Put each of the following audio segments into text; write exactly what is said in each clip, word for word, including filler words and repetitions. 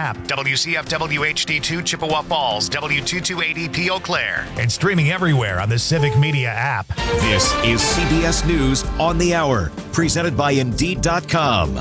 app, W C F W H D two Chippewa Falls, W two two eight E P Eau Claire, and streaming everywhere on the Civic Media app. This is C B S News on the Hour, presented by Indeed dot com.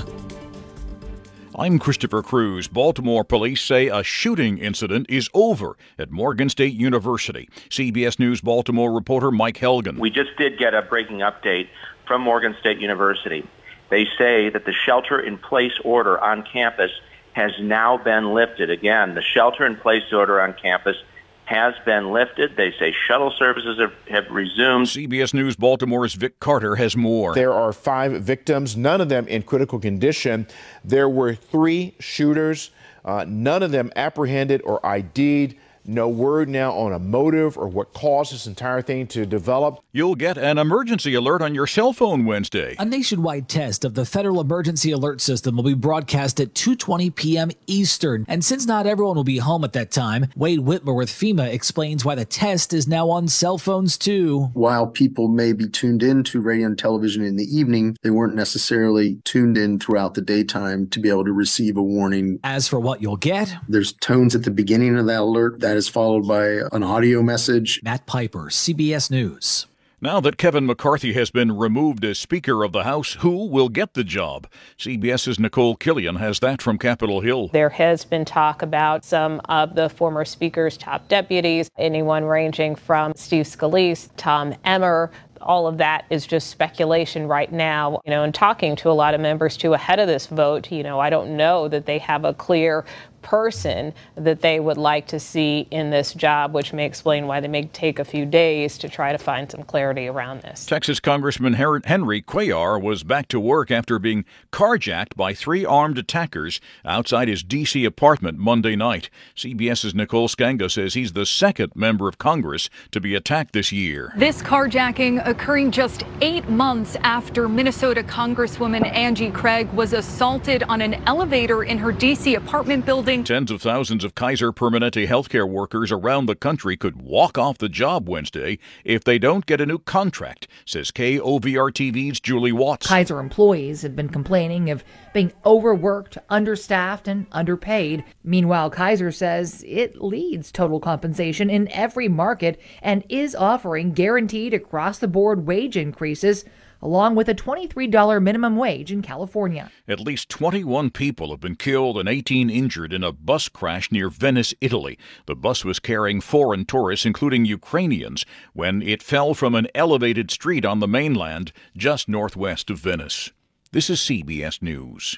I'm Christopher Cruz. Baltimore police say a shooting incident is over at Morgan State University. C B S News Baltimore reporter Mike Helgen. We just did get a breaking update from Morgan State University. They say that the shelter-in-place order on campus has now been lifted. Again, the shelter-in-place order on campus has been lifted. They say shuttle services have, have resumed. C B S News Baltimore's Vic Carter has more. There are five victims, none of them in critical condition. There were three shooters, uh, none of them apprehended or I D'd. No word now on a motive or what caused this entire thing to develop. You'll get an emergency alert on your cell phone Wednesday. A nationwide test of the Federal Emergency Alert System will be broadcast at two twenty p.m. Eastern. And since not everyone will be home at that time, Wade Whitmer with FEMA explains why the test is now on cell phones too. While people may be tuned in to radio and television in the evening, they weren't necessarily tuned in throughout the daytime to be able to receive a warning. As for what you'll get, there's tones at the beginning of that alert that is followed by an audio message. Matt Piper, C B S News. Now that Kevin McCarthy has been removed as Speaker of the House, who will get the job? CBS's Nicole Killian has that from Capitol Hill. There has been talk about some of the former Speaker's top deputies, anyone ranging from Steve Scalise, Tom Emmer. All of that is just speculation right now. You know, and talking to a lot of members too ahead of this vote, you know, I don't know that they have a clear person that they would like to see in this job, which may explain why they may take a few days to try to find some clarity around this. Texas Congressman Henry Cuellar was back to work after being carjacked by three armed attackers outside his D C apartment Monday night. CBS's Nicole Skanga says he's the second member of Congress to be attacked this year. This carjacking occurring just eight months after Minnesota Congresswoman Angie Craig was assaulted on an elevator in her D C apartment building. Tens of thousands of Kaiser Permanente healthcare workers around the country could walk off the job Wednesday if they don't get a new contract, says K O V R T V's Julie Watts. Kaiser employees have been complaining of being overworked, understaffed, and underpaid. Meanwhile, Kaiser says it leads total compensation in every market and is offering guaranteed across-the-board wage increases, along with a twenty-three dollars minimum wage in California. At least twenty-one people have been killed and eighteen injured in a bus crash near Venice, Italy. The bus was carrying foreign tourists, including Ukrainians, when it fell from an elevated street on the mainland just northwest of Venice. This is C B S News.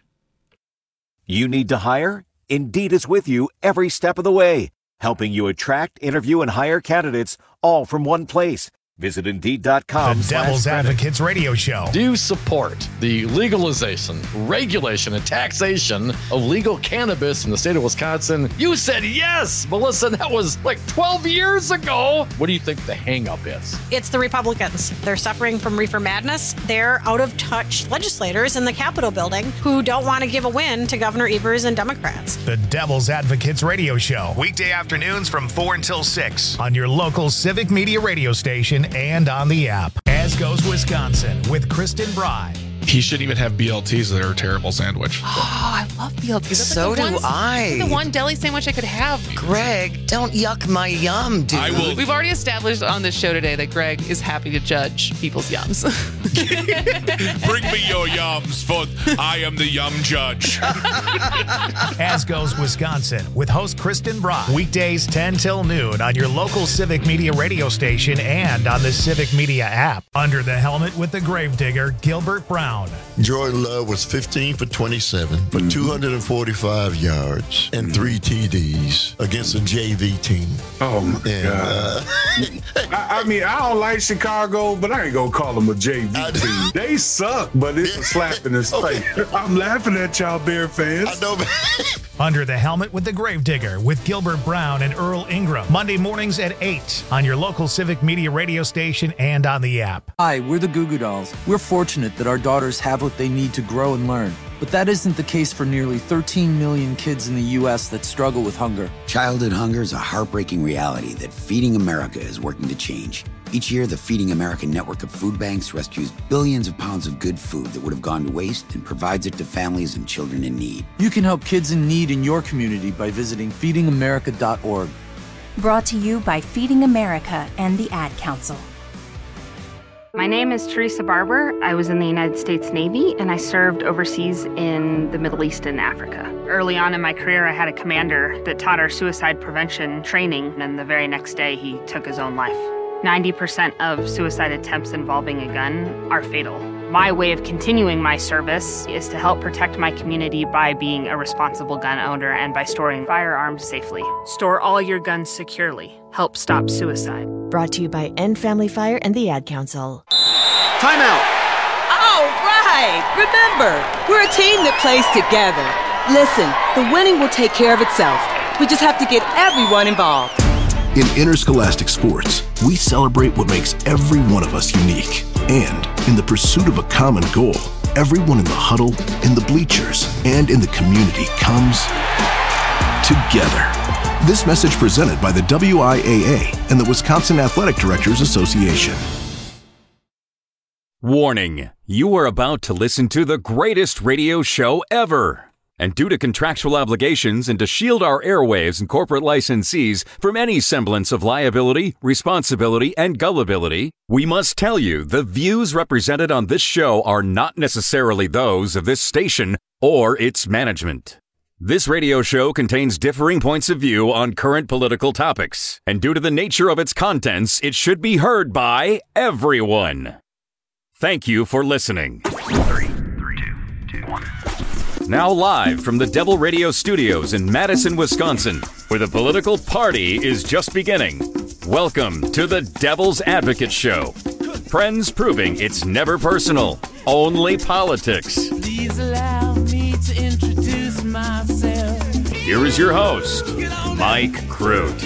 You need to hire? Indeed is with you every step of the way, helping you attract, interview, and hire candidates all from one place. Visit Indeed dot com. The Devil's Advocates Radio Show. Do you support the legalization, regulation, and taxation of legal cannabis in the state of Wisconsin? You said yes, Melissa. That was like twelve years ago. What do you think the hang-up is? It's the Republicans. They're suffering from reefer madness. They're out-of-touch legislators in the Capitol building who don't want to give a win to Governor Evers and Democrats. The Devil's Advocates Radio Show. Weekday afternoons from four until six on your local Civic Media radio station and on the app. As Goes Wisconsin with Kristen Bry. He shouldn't even have B L Ts. They're a terrible sandwich. Oh, I love B L Ts. That's so like the do one, I. The one deli sandwich I could have. Greg, don't yuck my yum, dude. I will. We've already established on this show today that Greg is happy to judge people's yums. Bring me your yums, for I am the yum judge. As Goes Wisconsin with host Kristen Bry. Weekdays ten till noon on your local Civic Media radio station and on the Civic Media app. Under the helmet with the gravedigger, Gilbert Brown. Jordan Love was fifteen for twenty-seven for mm-hmm. two hundred forty-five yards and mm-hmm. three T Ds against a J V team. Oh, my and, God. Uh, I, I mean, I don't like Chicago, but I ain't going to call them a J V team. They suck, but it's a slap in his okay. face. I'm laughing at y'all Bear fans. I know, man. Under the helmet with the gravedigger with Gilbert Brown and Earl Ingram. Monday mornings at eight on your local Civic Media radio station and on the app. Hi, we're the Goo Goo Dolls. We're fortunate that our daughters have what they need to grow and learn. But that isn't the case for nearly thirteen million kids in the U S that struggle with hunger. Childhood hunger is a heartbreaking reality that Feeding America is working to change. Each year, the Feeding America network of food banks rescues billions of pounds of good food that would have gone to waste and provides it to families and children in need. You can help kids in need in your community by visiting feeding america dot org. Brought to you by Feeding America and the Ad Council. My name is Teresa Barber. I was in the United States Navy, and I served overseas in the Middle East and Africa. Early on in my career, I had a commander that taught our suicide prevention training, and the very next day, he took his own life. ninety percent of suicide attempts involving a gun are fatal. My way of continuing my service is to help protect my community by being a responsible gun owner and by storing firearms safely. Store all your guns securely. Help stop suicide. Brought to you by End Family Fire and the Ad Council. Timeout! All right! Remember, we're a team that plays together. Listen, the winning will take care of itself. We just have to get everyone involved. In interscholastic sports, we celebrate what makes every one of us unique. And in the pursuit of a common goal, everyone in the huddle, in the bleachers, and in the community comes together. This message presented by the W I A A and the Wisconsin Athletic Directors Association. Warning, you are about to listen to the greatest radio show ever. And due to contractual obligations and to shield our airwaves and corporate licensees from any semblance of liability, responsibility, and gullibility, we must tell you the views represented on this show are not necessarily those of this station or its management. This radio show contains differing points of view on current political topics, and due to the nature of its contents, it should be heard by everyone. Thank you for listening. Three, three, two, two, one. Now live from the Devil Radio Studios in Madison, Wisconsin, where the political party is just beginning. Welcome to the Devil's Advocate Show. Friends proving it's never personal, only politics. Please allow me to introduce myself. Here is your host, Mike Crute.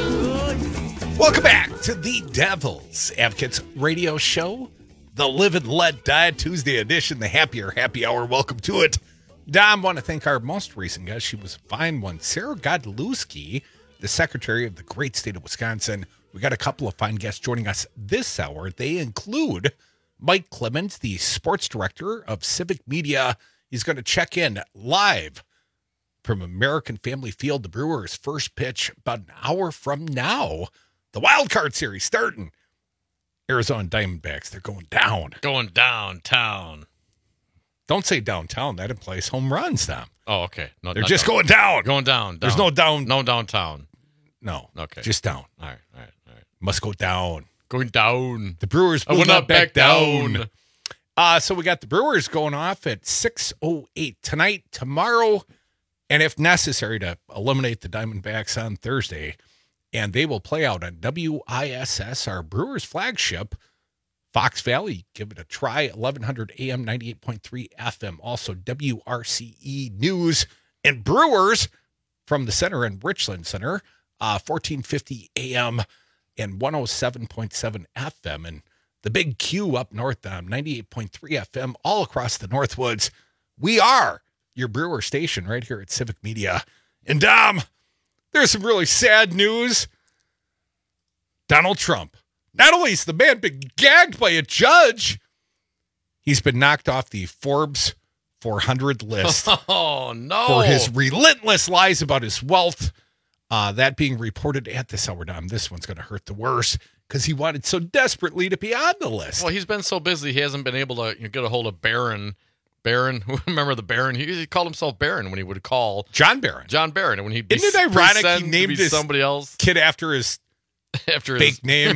Welcome back to the Devil's Advocates Radio Show, the Live and Let Die Tuesday edition, the Happier Happy Hour. Welcome to it. Dom, want to thank our most recent guest. She was a fine one. Sarah Godlewski, the Secretary of the great state of Wisconsin. We got a couple of fine guests joining us this hour. They include Mike Clemens, the sports director of Civic Media. He's going to check in live from American Family Field. The Brewers' first pitch about an hour from now. The Wild Card Series starting. Arizona Diamondbacks, they're going down. Going downtown. Don't say downtown. That implies home runs, Tom. Oh, okay. No, They're just down. going down. Going down, down. There's no down. No downtown. No. Okay. Just down. All right, all right, all right. Must go down. Going down. The Brewers will I will not not back, back down. down. Uh, so we got the Brewers going off at six oh eight tonight, tomorrow, and if necessary to eliminate the Diamondbacks on Thursday. And they will play out on W I S S, our Brewers flagship, Fox Valley. Give it a try, eleven hundred A M, ninety-eight point three F M. Also W R C E News and Brewers from the center in Richland Center, uh, fourteen fifty A M and one oh seven point seven F M. And the big Q up north, um, ninety-eight point three F M, all across the Northwoods. We are your Brewer station right here at Civic Media. And Dom, there's some really sad news. Donald Trump. Not only has the man been gagged by a judge, he's been knocked off the Forbes four hundred list. Oh, no. For his relentless lies about his wealth. Uh, that being reported at this hour, Dom. This one's going to hurt the worst because he wanted so desperately to be on the list. Well, he's been so busy, he hasn't been able to you know, get a hold of Barron. Barron, remember the Barron? He, he called himself Barron when he would call John Barron. John Barron, and when he isn't it ironic he named his somebody else kid after his after fake his name,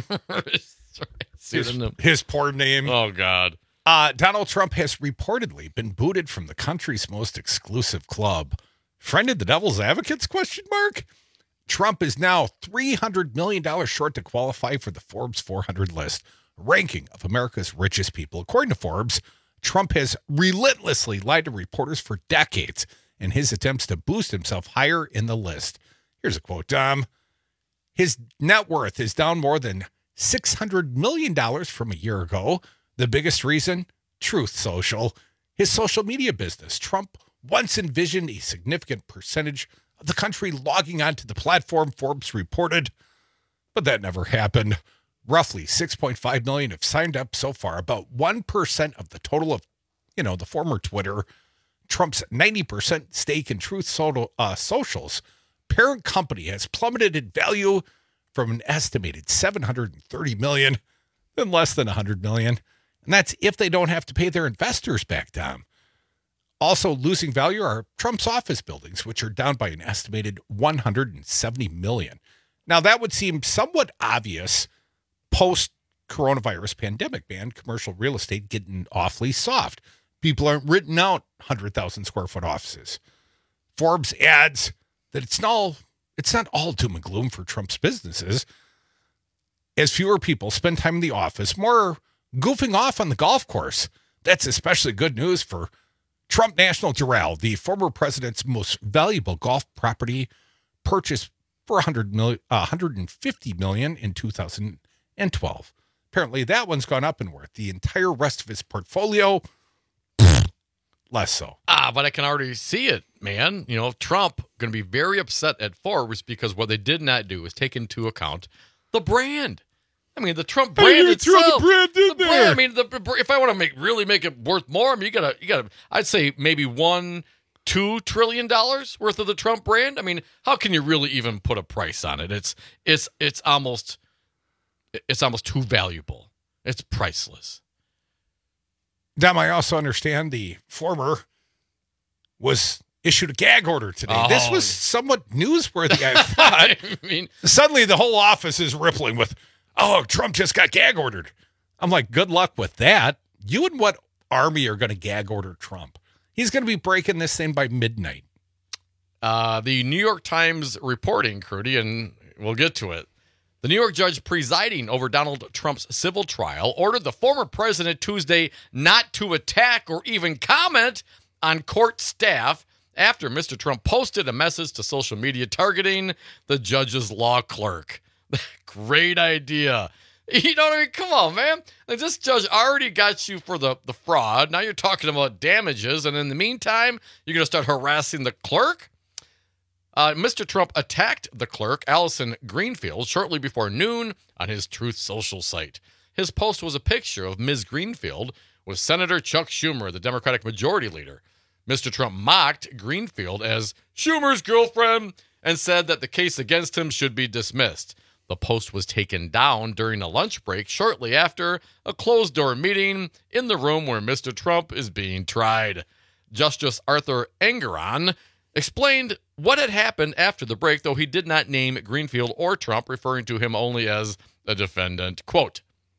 his, his, his poor name. Oh God! Uh, Donald Trump has reportedly been booted from the country's most exclusive club. Friend of the Devil's Advocates? Question mark. Trump is now three hundred million dollars short to qualify for the Forbes four hundred list, ranking of America's richest people. According to Forbes, Trump has relentlessly lied to reporters for decades in his attempts to boost himself higher in the list. Here's a quote, Dom. His net worth is down more than six hundred million dollars from a year ago. The biggest reason? Truth Social. His social media business. Trump once envisioned a significant percentage of the country logging onto the platform, Forbes reported, but that never happened. roughly six point five million have signed up so far, about one percent of the total of, you know, the former Twitter, Trump's ninety percent stake in Truth Social, uh, Social's parent company has plummeted in value from an estimated seven hundred thirty million than less than one hundred million. And that's if they don't have to pay their investors back down. Also losing value are Trump's office buildings, which are down by an estimated one hundred seventy million. Now, that would seem somewhat obvious post-coronavirus pandemic, man. Commercial real estate getting awfully soft. People aren't renting out one hundred thousand square foot offices. Forbes adds that it's not, it's not all doom and gloom for Trump's businesses. As fewer people spend time in the office, more goofing off on the golf course. That's especially good news for Trump National Doral, the former president's most valuable golf property, purchased for one hundred million, uh, one hundred fifty million dollars in two thousand twelve. Apparently, that one's gone up in worth. The entire rest of his portfolio, less so. Ah, but I can already see it, man. You know, Trump going to be very upset at Forbes because what they did not do is take into account the brand. I mean, the Trump brand itself. Throw the brand in the there. Brand, I mean, the, if I want to make really make it worth more, I mean, you gotta, you gotta. I'd say maybe one, two trillion dollars worth of the Trump brand. I mean, how can you really even put a price on it? It's, it's, it's almost, it's almost too valuable. It's priceless. Dom, I also understand the former was issued a gag order today. Oh. This was somewhat newsworthy, I thought. I mean, suddenly the whole office is rippling with, oh, Trump just got gag ordered. I'm like, good luck with that. You and what army are going to gag order Trump? He's going to be breaking this thing by midnight. Uh, the New York Times reporting, Crudy, and we'll get to it. The New York judge presiding over Donald Trump's civil trial ordered the former president Tuesday not to attack or even comment on court staff after Mister Trump posted a message to social media targeting the judge's law clerk. Great idea. You know what I mean? Come on, man. Like, this judge already got you for the, the fraud. Now you're talking about damages. And in the meantime, you're going to start harassing the clerk? Uh, Mister Trump attacked the clerk, Allison Greenfield, shortly before noon on his Truth Social site. His post was a picture of Miz Greenfield with Senator Chuck Schumer, the Democratic Majority Leader. Mister Trump mocked Greenfield as Schumer's girlfriend and said that the case against him should be dismissed. The post was taken down during a lunch break shortly after a closed-door meeting in the room where Mister Trump is being tried. Justice Arthur Engoron explained what had happened after the break, though he did not name Greenfield or Trump, referring to him only as a defendant. Quote,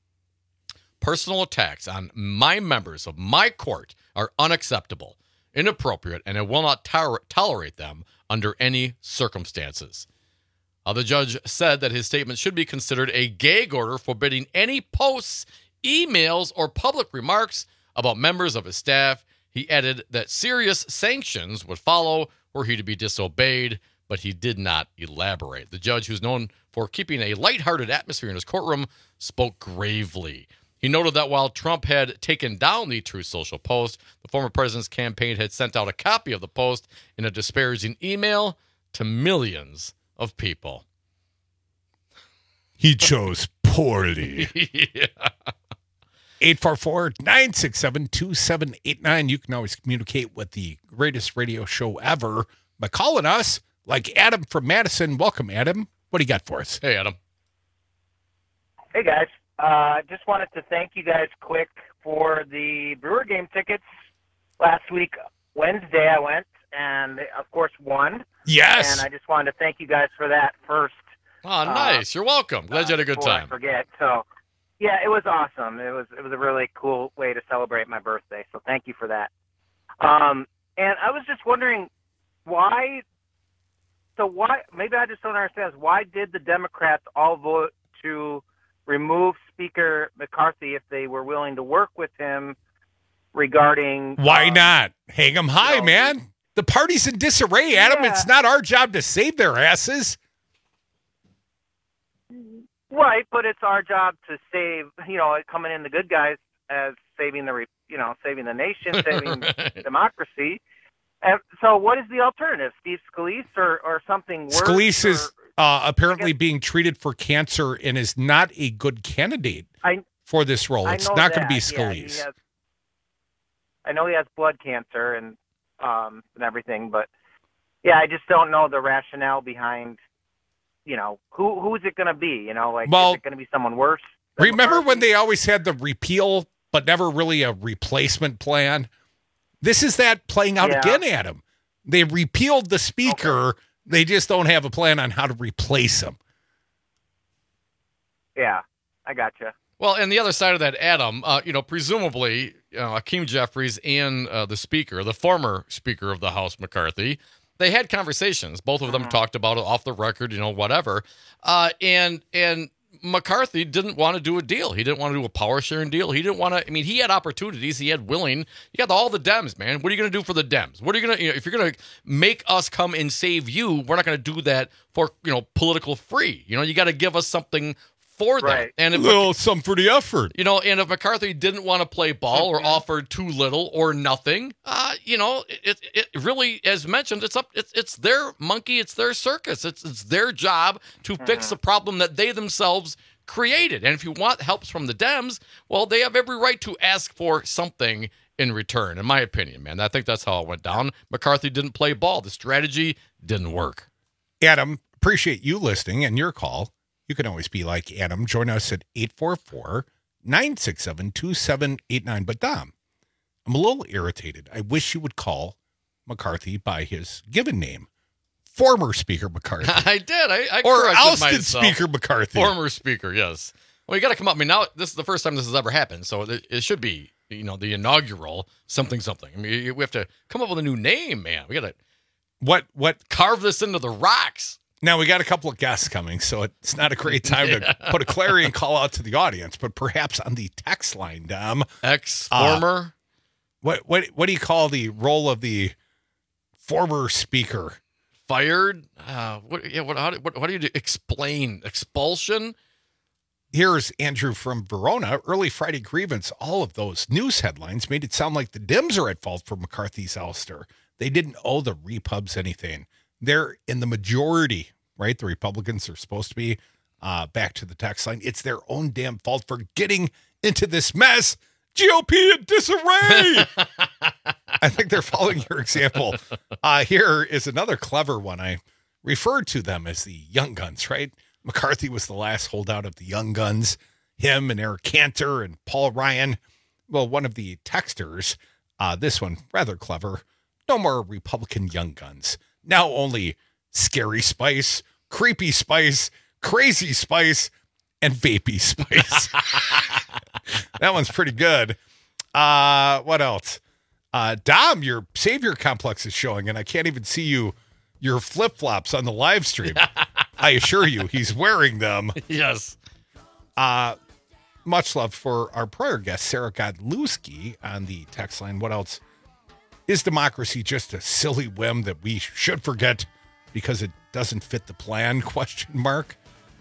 personal attacks on my members of my court are unacceptable, inappropriate, and I will not to- tolerate them under any circumstances. Uh, the judge said that his statement should be considered a gag order forbidding any posts, emails, or public remarks about members of his staff. He added that serious sanctions would follow were he to be disobeyed, but he did not elaborate. The judge, who's known for keeping a lighthearted atmosphere in his courtroom, spoke gravely. He noted that while Trump had taken down the Truth Social post, the former president's campaign had sent out a copy of the post in a disparaging email to millions of people. He chose poorly. Yeah. eight four four, nine six seven, two seven eight nine. You can always communicate with the greatest radio show ever by calling us, like Adam from Madison. Welcome, Adam. What do you got for us? Hey, Adam. Hey, guys. I uh, just wanted to thank you guys quick for the Brewer game tickets. Last week, Wednesday, I went, and they, of course, won. Yes. And I just wanted to thank you guys for that first. Oh, nice. Uh, You're welcome. Glad you had a good time. I forget. So, yeah, it was awesome. It was it was a really cool way to celebrate my birthday. So thank you for that. Um, and I was just wondering why. So why? Maybe I just don't understand. Why did the Democrats all vote to remove Speaker McCarthy if they were willing to work with him regarding? Why um, not? Hang them high, you know, man. The party's in disarray, Adam. Yeah. It's not our job to save their asses. Right, but it's our job to save, you know, coming in the good guys as saving the, you know, saving the nation, saving right. democracy. And so what is the alternative? Steve Scalise or, or something worse? Scalise is, uh, apparently being treated for cancer and is not a good candidate I, for this role. I It's know not going to be that. Yeah, he Scalise. has- I know he has blood cancer and um and everything, but yeah, I just don't know the rationale behind. You know, who who's it going to be? You know, like Well, is it going to be someone worse? than Remember McCarthy? when they always had the repeal, but never really a replacement plan? This is that playing out Yeah. again, Adam. They repealed the speaker. Okay. They just don't have a plan on how to replace him. Yeah, I gotcha. Well, and the other side of that, Adam, uh, you know, presumably, you know, Hakeem Jeffries and uh, the speaker, the former Speaker of the House, McCarthy, they had conversations. Both of them mm-hmm. talked about it off the record, you know, whatever. Uh, and and McCarthy didn't want to do a deal. He didn't want to do a power sharing deal. He didn't want to. I mean, he had opportunities. He had willing. You got all the Dems, man. What are you going to do for the Dems? What are you going to, you know, if you're going to make us come and save you, we're not going to do that for, you know, political free. You know, you got to give us something for that. Right. And if well, some for the effort. You know, and if McCarthy didn't want to play ball or offered too little or nothing, uh, you know, it, it really, as mentioned, it's up. It's it's their monkey. It's their circus. It's it's their job to mm-hmm. fix the problem that they themselves created. And if you want helps from the Dems, well, they have every right to ask for something in return. In my opinion, man, I think that's how it went down. McCarthy didn't play ball. The strategy didn't work. Adam, appreciate you listening and your call. You can always be like Adam. Join us at eight four four, nine six seven, two seven eight nine. But Dom, I'm a little irritated. I wish you would call McCarthy by his given name. Former Speaker McCarthy. I did. I, I Or corrected ousted myself. Speaker McCarthy. Former Speaker, yes. Well, you got to come up. I mean, now this is the first time this has ever happened, so it, it should be, you know, the inaugural something something. I mean, we have to come up with a new name, man. We got to what what carve this into the rocks. Now, we got a couple of guests coming, so it's not a great time yeah. to put a clarion call out to the audience, but perhaps on the text line, Dom. Ex-former? Uh, what, what, what do you call the role of the former speaker? Fired? Uh, what, yeah, what, how, do, what, how do you do? Explain? Expulsion? Here's Andrew from Verona. Early Friday grievance, all of those news headlines made it sound like the Dems are at fault for McCarthy's ouster. They didn't owe the Repubs anything. They're in the majority, right? The Republicans are supposed to be uh, back to the text line. It's their own damn fault for getting into this mess. G O P in disarray. I think they're following your example. Uh, here is another clever one. I referred to them as the Young Guns, right? McCarthy was the last holdout of the Young Guns. Him and Eric Cantor and Paul Ryan. Well, one of the texters, uh, this one, rather clever. No more Republican Young Guns. Now only Scary Spice, Creepy Spice, Crazy Spice, and Vapey Spice. That one's pretty good. Uh, what else? Uh, Dom, your Savior complex is showing, and I can't even see you, your flip-flops on the live stream. I assure you, he's wearing them. Yes. Uh, much love for our prior guest, Sarah Godlewski, on the text line. What else? Is democracy just a silly whim that we should forget because it doesn't fit the plan? Question mark.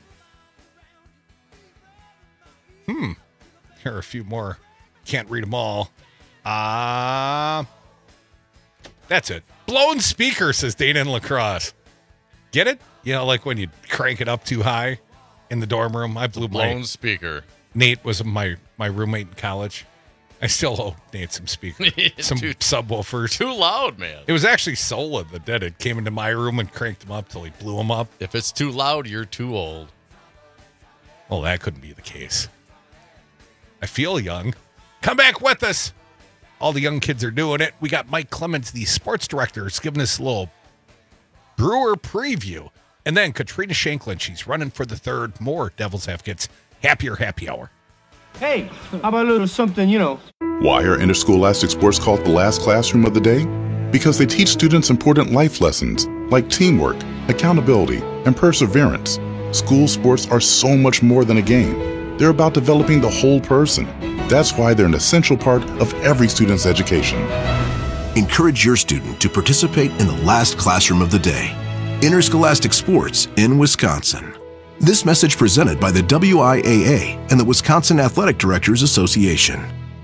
Hmm. Here are a few more. Can't read them all. Uh, that's it. Blown speaker, says Dana in La Crosse. Get it? You know, like when you crank it up too high in the dorm room. I blew blown my, speaker. Nate was my, my roommate in college. I still owe Nate some speakers, some too, subwoofers. Too loud, man. It was actually Sola that did it. Came into my room and cranked them up till he blew them up. If it's too loud, you're too old. Well, that couldn't be the case. I feel young. Come back with us. All the young kids are doing it. We got Mike Clemens, the sports director, is giving us a little Brewer preview. And then Katrina Shanklin, she's running for the third. More Devil's Advocates. Happier Happy Hour. Hey, how about a little something, you know? Why are interscholastic sports called the last classroom of the day? Because they teach students important life lessons like teamwork, accountability, and perseverance. School sports are so much more than a game. They're about developing the whole person. That's why they're an essential part of every student's education. Encourage your student to participate in the last classroom of the day. Interscholastic sports in Wisconsin. This message presented by the W I A A and the Wisconsin Athletic Directors Association.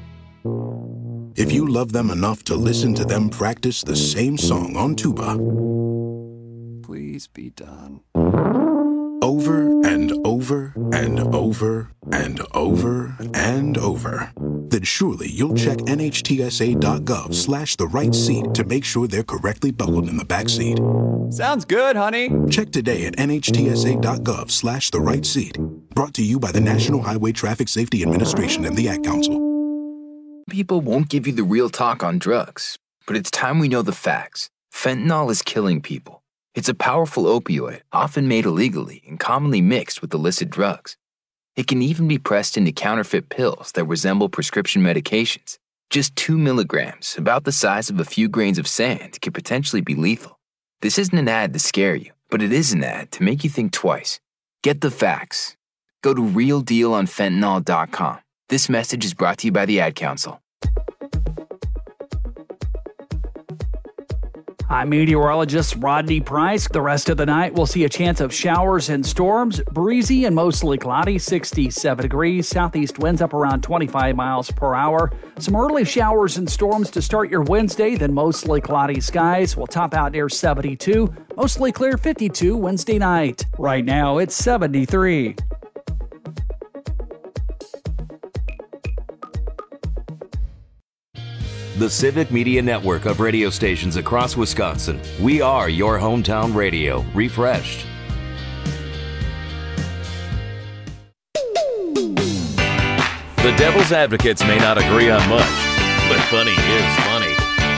If you love them enough to listen to them practice the same song on tuba, please be done. over and over and over and over and over, then surely you'll check nhtsa.gov slash the right seat to make sure they're correctly buckled in the back seat. Sounds good, honey. Check today at nhtsa.gov slash the right seat. Brought to you by the National Highway Traffic Safety Administration and the Ad Council. People won't give you the real talk on drugs, but it's time we know the facts. Fentanyl is killing people. It's a powerful opioid, often made illegally and commonly mixed with illicit drugs. It can even be pressed into counterfeit pills that resemble prescription medications. Just two milligrams, about the size of a few grains of sand, could potentially be lethal. This isn't an ad to scare you, but it is an ad to make you think twice. Get the facts. Go to real deal on fentanyl dot com. This message is brought to you by the Ad Council. I'm meteorologist Rodney Price. The rest of the night, we'll see a chance of showers and storms. Breezy and mostly cloudy, sixty-seven degrees. Southeast winds up around twenty-five miles per hour. Some early showers and storms to start your Wednesday, then mostly cloudy skies. We'll top out near seventy-two. Mostly clear, fifty-two Wednesday night. Right now, it's seventy-three. The Civic Media Network of radio stations across Wisconsin. We are your hometown radio, refreshed. The Devil's Advocates may not agree on much, but funny is funny.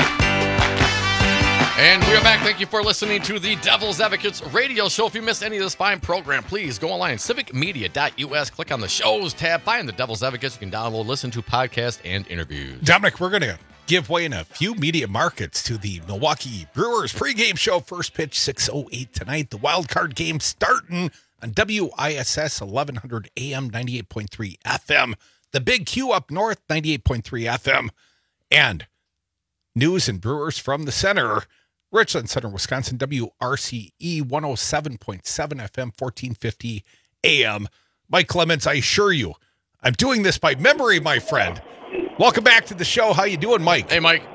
And we are back. Thank you for listening to the Devil's Advocates radio show. If you missed any of this fine program, please go online, civic media dot u s. Click on the shows tab. Find the Devil's Advocates. You can download, listen to podcasts and interviews. Dominic, we're going to give way in a few media markets to the Milwaukee Brewers pregame show. First pitch, six oh eight tonight. The wild card game starting on W I S S eleven hundred A M, ninety-eight point three F M. The Big Q up north, ninety-eight point three F M. And news and Brewers from the center. Richland Center, Wisconsin, W R C E one oh seven point seven F M, fourteen fifty A M. Mike Clemens, I assure you, I'm doing this by memory, my friend. Welcome back to the show. How you doing, Mike? Hey, Mike.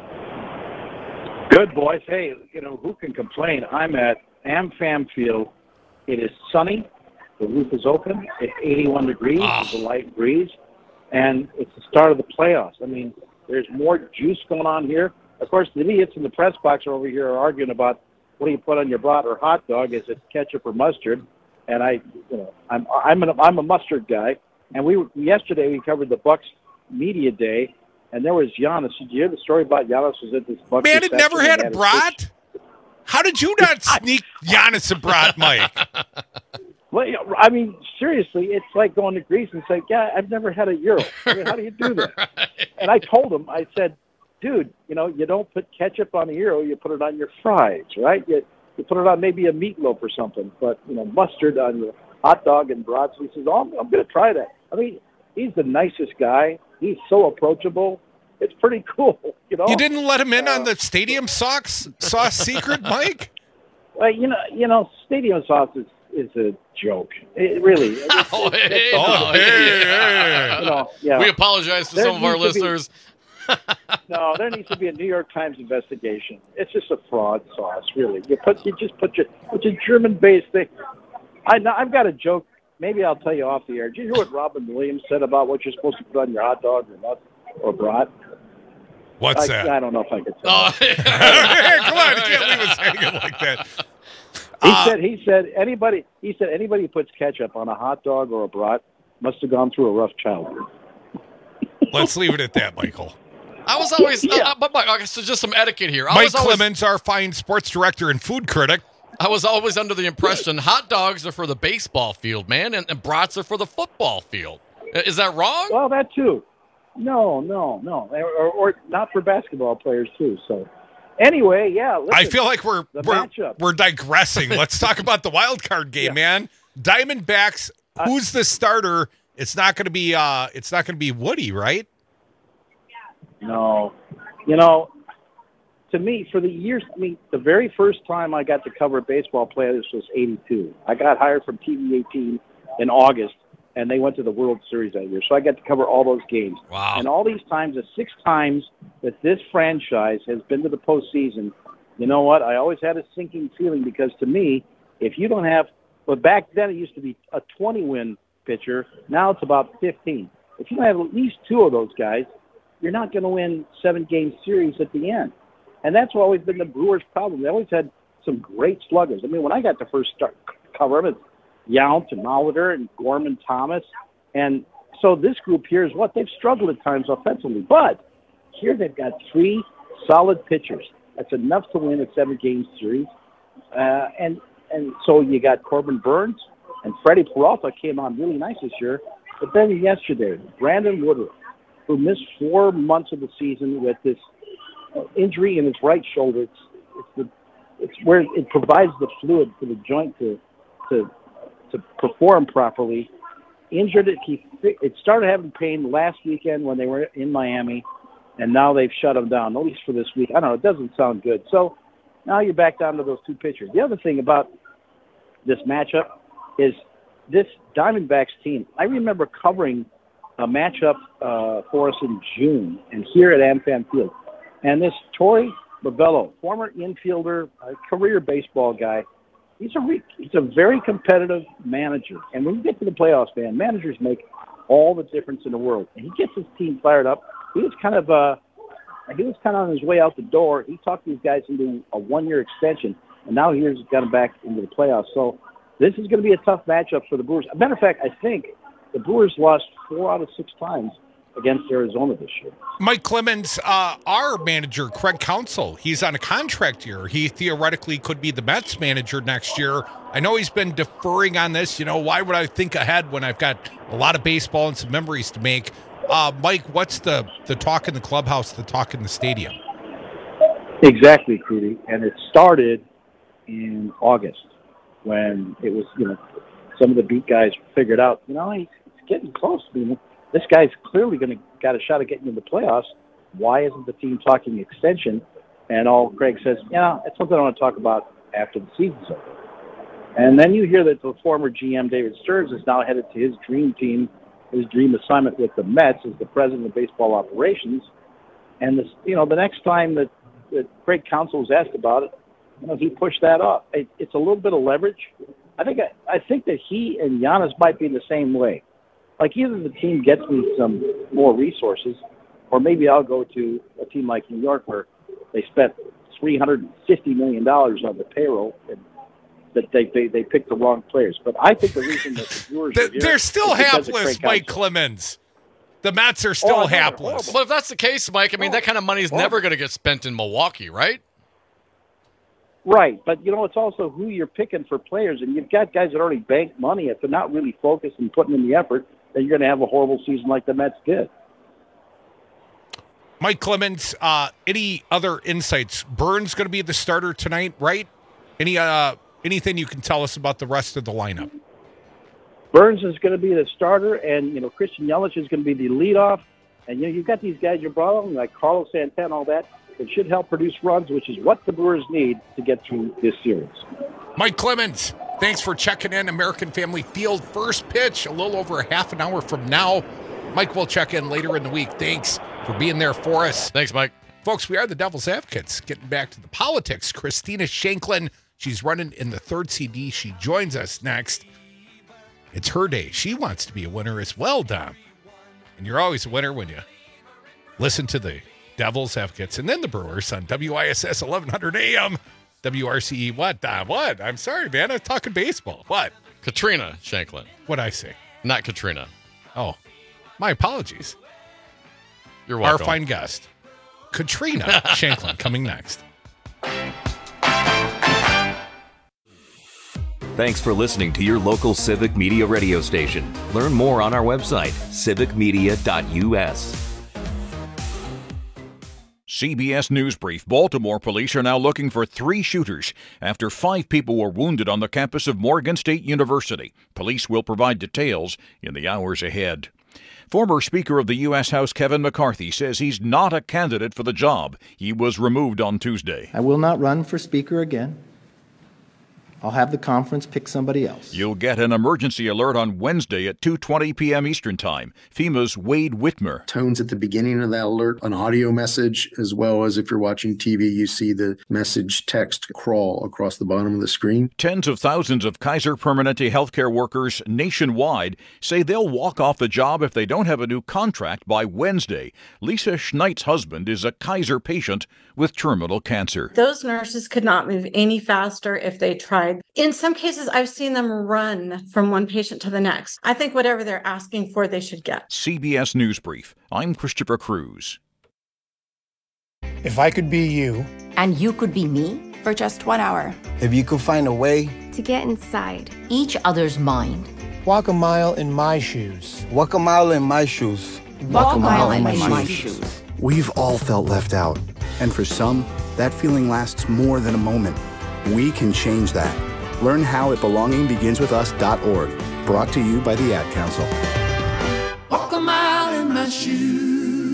Good, boys. Hey, you know, who can complain? I'm at AmFam Field. It is sunny. The roof is open. It's eighty-one degrees. Oh. There's a light breeze. And it's the start of the playoffs. I mean, there's more juice going on here. Of course, the idiots in the press box over here are arguing about what do you put on your brat or hot dog? Is it ketchup or mustard? And I, you know, I'm I'm an, I'm a mustard guy. And we yesterday we covered the Bucks media day, and there was Giannis. Did you hear the story about Giannis was at this Bucks? Man, it never had a brat. How did you not sneak Giannis a brat, Mike? Well, I mean, seriously, it's like going to Greece and saying, "Yeah, I've never had a gyro." I mean, how do you do that? Right. And I told him, I said, "Dude, you know, you don't put ketchup on a gyro; you put it on your fries, right? You you put it on maybe a meatloaf or something, but you know, mustard on your hot dog and brats." He says, "Oh, I'm, I'm going to try that." I mean, he's the nicest guy. He's so approachable. It's pretty cool, you know. You didn't let him in uh, on the stadium sauce sauce secret, Mike? Well, you know, you know, stadium sauce is, is a joke. It really. It's, oh, it's, hey, it's, oh, it's, hey, hey. You know, yeah. We apologize to there some of our to be, listeners. No, there needs to be a New York Times investigation. It's just a fraud sauce, really. You put, you just put your, it's a German-based thing. I, I've got a joke. Maybe I'll tell you off the air. Did you hear what Robin Williams said about what you're supposed to put on your hot dog or nut or brat? What's I, that? I don't know if I could say oh, that. Come on, you can't leave us hanging like that. He Uh, said, he said, anybody, he said, anybody who puts ketchup on a hot dog or a brat must have gone through a rough childhood. Let's leave it at that, Michael. I was always, yeah. uh, but Mike, okay, so just some etiquette here. I Mike was always, Clemens, our fine sports director and food critic. I was always under the impression hot dogs are for the baseball field, man, and, and brats are for the football field. Is that wrong? Well, that too. No, no, no, or, or not for basketball players too. So, anyway, yeah. Listen, I feel like we're the we're, matchup. we're digressing. Let's talk about the wild card game, yeah. man. Diamondbacks. Who's the starter? It's not going to be. Uh, it's not going to be Woody, right? No, you know, to me, for the years, I mean, the very first time I got to cover baseball players was eighty-two. I got hired from T V eighteen in August, and they went to the World Series that year. So I got to cover all those games. Wow. And all these times, the six times that this franchise has been to the postseason, you know what? I always had a sinking feeling because to me, if you don't have But back then it used to be a twenty-win pitcher. Now it's about fifteen. If you don't have at least two of those guys, you're not going to win seven-game series at the end. And that's always been the Brewers' problem. They always had some great sluggers. I mean, when I got to first start cover them, it's Yount and Molitor and Gorman Thomas. And so this group here is what? They've struggled at times offensively. But here they've got three solid pitchers. That's enough to win a seven-game series. Uh, and and so you got Corbin Burns, and Freddie Peralta came on really nice this year. But then yesterday, Brandon Woodruff, who missed four months of the season with this uh, injury in his right shoulder. It's, it's, the, it's where it provides the fluid for the joint to to to perform properly. Injured it. He it started having pain last weekend when they were in Miami, and now they've shut him down, at least for this week. I don't know. It doesn't sound good. So now you're back down to those two pitchers. The other thing about this matchup is this Diamondbacks team. I remember covering a matchup uh, for us in June, and here at AmFam Field. And this Torey Lovullo, former infielder, uh, career baseball guy, he's a re- he's a very competitive manager. And when you get to the playoffs, man, managers make all the difference in the world. And he gets his team fired up. He was kind of uh, he was kind of on his way out the door. He talked these guys into a one-year extension, and now he's got him back into the playoffs. So this is going to be a tough matchup for the Brewers. As a matter of fact, I think the Brewers lost four out of six times against Arizona this year. Mike Clemens, uh, our manager, Craig Counsell, he's on a contract year. He theoretically could be the Mets manager next year. I know he's been deferring on this. You know, why would I think ahead when I've got a lot of baseball and some memories to make? Uh, Mike, what's the, the talk in the clubhouse, the talk in the stadium? Exactly, Crudy. And it started in August when it was, you know, some of the beat guys figured out, you know, he's getting close. I mean, this guy's clearly going to got a shot at getting into the playoffs. Why isn't the team talking extension? And all Craig says, yeah, it's something I want to talk about after the season's over. And then you hear that the former G M, David Stearns, is now headed to his dream team, his dream assignment with the Mets as the president of baseball operations. And, this, you know, the next time that, that Craig Counsell was asked about it, you know, he pushed that off. It, it's a little bit of leverage. I think I, I think that he and Giannis might be the same way. Like, either the team gets me some more resources, or maybe I'll go to a team like New York where they spent three hundred fifty million dollars on the payroll and that they, they, they picked the wrong players. But I think the reason that the Brewers the, are here They're still is because of hapless, Craig Mike Counsell. Clemens. The Mets are still Oh, I know, hapless. Well, if that's the case, Mike, I mean, that kind of money is never going to get spent in Milwaukee, right? Right, but, you know, it's also who you're picking for players, and you've got guys that already bank money. If they're not really focused and putting in the effort, then you're going to have a horrible season like the Mets did. Mike Clemens, uh, any other insights? Burns going to be the starter tonight, right? Any uh, anything you can tell us about the rest of the lineup? Burns is going to be the starter, and, you know, Christian Yelich is going to be the leadoff. And, you know, you've got these guys you brought on, like Carlos Santana, all that. It should help produce runs, which is what the Brewers need to get through this series. Mike Clemens, thanks for checking in. American Family Field, first pitch a little over a half an hour from now. Mike will check in later in the week. Thanks for being there for us. Thanks, Mike. Folks, we are the Devil's Advocates. Getting back to the politics. Christina Shanklin, she's running in the third C D. She joins us next. It's her day. She wants to be a winner as well, Dom. And you're always a winner when you listen to the Devil's Advocates and then the Brewers on W I S S eleven hundred A M. W R C E. What, Dom? What? I'm sorry, man. I'm talking baseball. What? Katrina Shanklin. What'd I say? Not Katrina. Oh, my apologies. You're welcome. Our fine guest, Katrina Shanklin, coming next. Thanks for listening to your local Civic Media radio station. Learn more on our website, civic media dot U S. C B S News Brief. Baltimore police are now looking for three shooters after five people were wounded on the campus of Morgan State University. Police will provide details in the hours ahead. Former Speaker of the U S House Kevin McCarthy says he's not a candidate for the job. He was removed on Tuesday. I will not run for Speaker again. I'll have the conference pick somebody else. You'll get an emergency alert on Wednesday at two twenty p.m. Eastern Time. FEMA's Wade Whitmer. Tones at the beginning of that alert, an audio message, as well as if you're watching T V, you see the message text crawl across the bottom of the screen. Tens of thousands of Kaiser Permanente healthcare workers nationwide say they'll walk off the job if they don't have a new contract by Wednesday. Lisa Schneidt's husband is a Kaiser patient with terminal cancer. Those nurses could not move any faster if they tried. In some cases, I've seen them run from one patient to the next. I think whatever they're asking for, they should get. C B S News Brief. I'm Christopher Cruz. If I could be you. And you could be me? For just one hour. If you could find a way. To get inside each other's mind. Walk a mile in my shoes. Walk a mile in my shoes. Walk, Walk a mile, mile in my, my, my shoes. shoes. We've all felt left out. And for some, that feeling lasts more than a moment. We can change that. Learn how at belonging begins with us dot org. Brought to you by the Ad Council. Walk a mile in my shoes.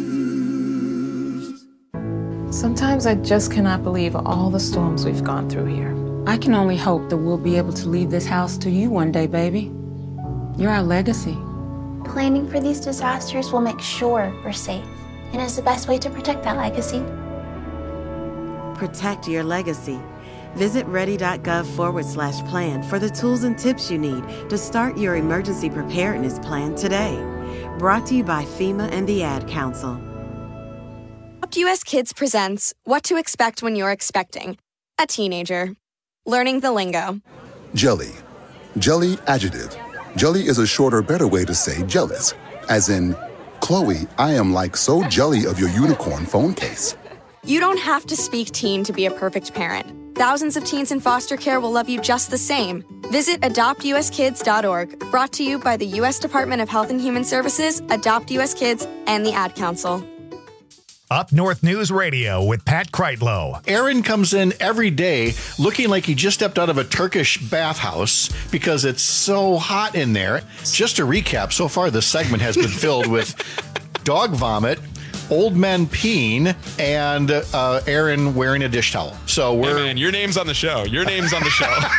Sometimes I just cannot believe all the storms we've gone through here. I can only hope that we'll be able to leave this house to you one day, baby. You're our legacy. Planning for these disasters will make sure we're safe, and is the best way to protect that legacy. Protect your legacy. Visit ready.gov forward slash plan for the tools and tips you need to start your emergency preparedness plan today. Brought to you by FEMA and the Ad Council. Adopt U S Kids presents What to Expect When You're Expecting a Teenager. Learning the lingo. Jelly. Jelly adjective. Jelly is a shorter, better way to say jealous. As in, Chloe, I am like so jelly of your unicorn phone case. You don't have to speak teen to be a perfect parent. Thousands of teens in foster care will love you just the same. Visit adopt u s kids dot org. Brought to you by the U S Department of Health and Human Services, Adopt U S Kids, and the Ad Council. Up North News Radio with Pat Kreitlow. Aaron comes in every day looking like he just stepped out of a Turkish bathhouse because it's so hot in there. Just to recap, so far this segment has been filled with dog vomit, old men peeing, and uh, Aaron wearing a dish towel. So we're hey man, your name's on the show. Your name's on the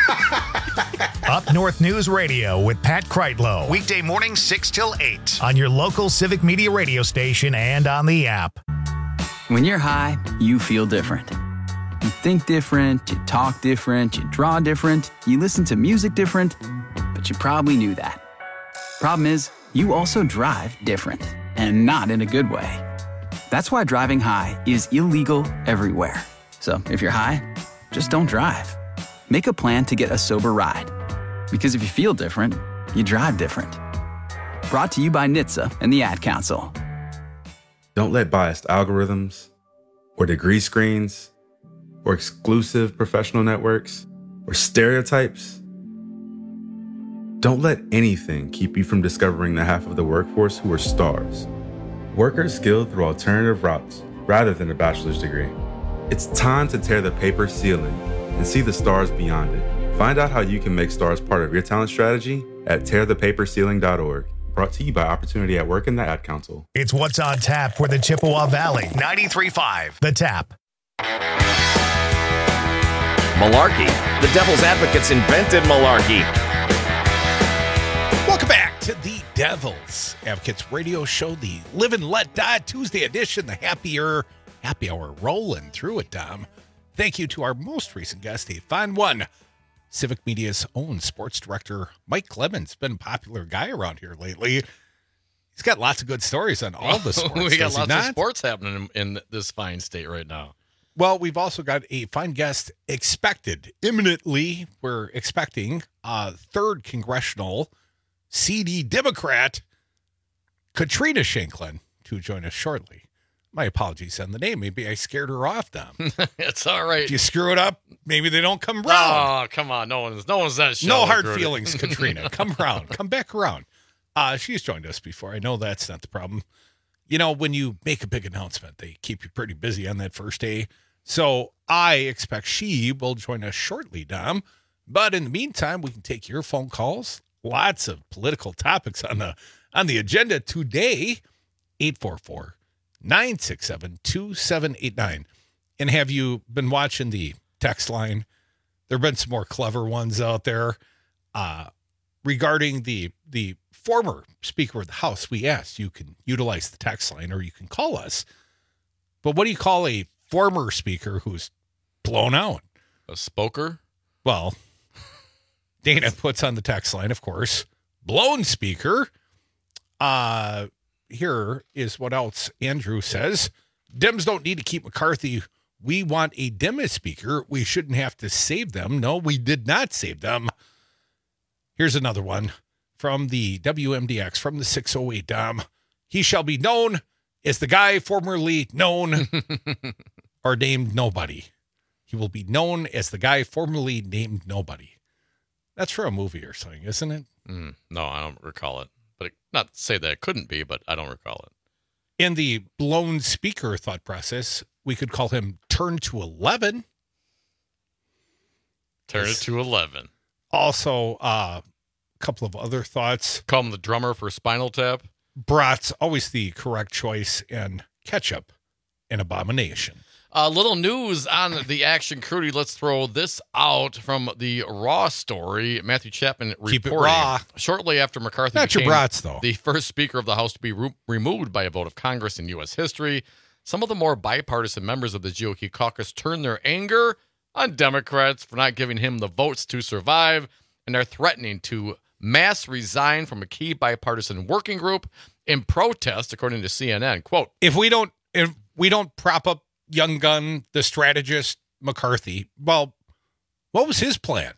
show. Up North News Radio with Pat Kreitlow. Weekday mornings six till eight on your local Civic Media radio station and on the app. When you're high, you feel different. You think different, you talk different, you draw different, you listen to music different, but you probably knew that. Problem is, you also drive different, and not in a good way. That's why driving high is illegal everywhere. So if you're high, just don't drive. Make a plan to get a sober ride. Because if you feel different, you drive different. Brought to you by N H T S A and the Ad Council. Don't let biased algorithms or degree screens or exclusive professional networks or stereotypes. Don't let anything keep you from discovering the half of the workforce who are stars. Workers skilled through alternative routes rather than a bachelor's degree. It's time to tear the paper ceiling and see the stars beyond it. Find out how you can make stars part of your talent strategy at tear the paper ceiling dot org. Brought to you by Opportunity at Work and the Ad Council. It's What's on Tap for the Chippewa Valley. ninety-three point five The Tap. Malarkey. The Devil's Advocates invented malarkey. Welcome back to the Devil's Advocates radio show, the Live and Let Die Tuesday edition, the happier happy hour rolling through it, Dom. Thank you to our most recent guest, a fine one, Civic Media's own sports director, Mike Clemens. Been a popular guy around here lately. He's got lots of good stories on all the sports. We got lots not? of sports happening in, in this fine state right now. Well, we've also got a fine guest expected imminently. We're expecting a third congressional C D Democrat, Katrina Shanklin, to join us shortly. My apologies on the name. Maybe I scared her off, Dom. It's all right. If you screw it up, maybe they don't come around. Oh, come on. No one's no one's that show. No hard feelings, Katrina. Come around. Come back around. Uh, she's joined us before. I know that's not the problem. You know, when you make a big announcement, they keep you pretty busy on that first day. So I expect she will join us shortly, Dom. But in the meantime, we can take your phone calls. Lots of political topics on the on the agenda today. eight four four, nine six seven, two seven eight nine. And have you been watching the text line? There have been some more clever ones out there. Uh, regarding the the former Speaker of the House, we asked, you can utilize the text line or you can call us. But what do you call a former Speaker who's blown out? A spoker? Well, Dana puts on the text line, of course. Blown Speaker. Uh, here is what else Andrew says. Dems don't need to keep McCarthy. We want a Demis Speaker. We shouldn't have to save them. No, we did not save them. Here's another one from the W M D X, from the six oh eight. Um, he shall be known as the guy formerly known or named Nobody. He will be known as the guy formerly named Nobody. That's for a movie or something, isn't it? Mm, no, I don't recall it. But it, not to say that it couldn't be, but I don't recall it. In the blown speaker thought process, we could call him Turn to eleven. Turn it to eleven. Also, uh, a couple of other thoughts. Call him the drummer for Spinal Tap. Brat's always the correct choice, and Ketchup, an abomination. A uh, little news on the Action Crudy. Let's throw this out from the Raw story. Matthew Chapman reporting. Keep it raw. Shortly after McCarthy Not became your brats, though. the first Speaker of the House to be re- removed by a vote of Congress in U S history, some of the more bipartisan members of the G O P caucus turned their anger on Democrats for not giving him the votes to survive, and are threatening to mass resign from a key bipartisan working group in protest, according to C N N. Quote, If we don't, if we don't prop up Young Gun, the strategist, McCarthy, well, what was his plan?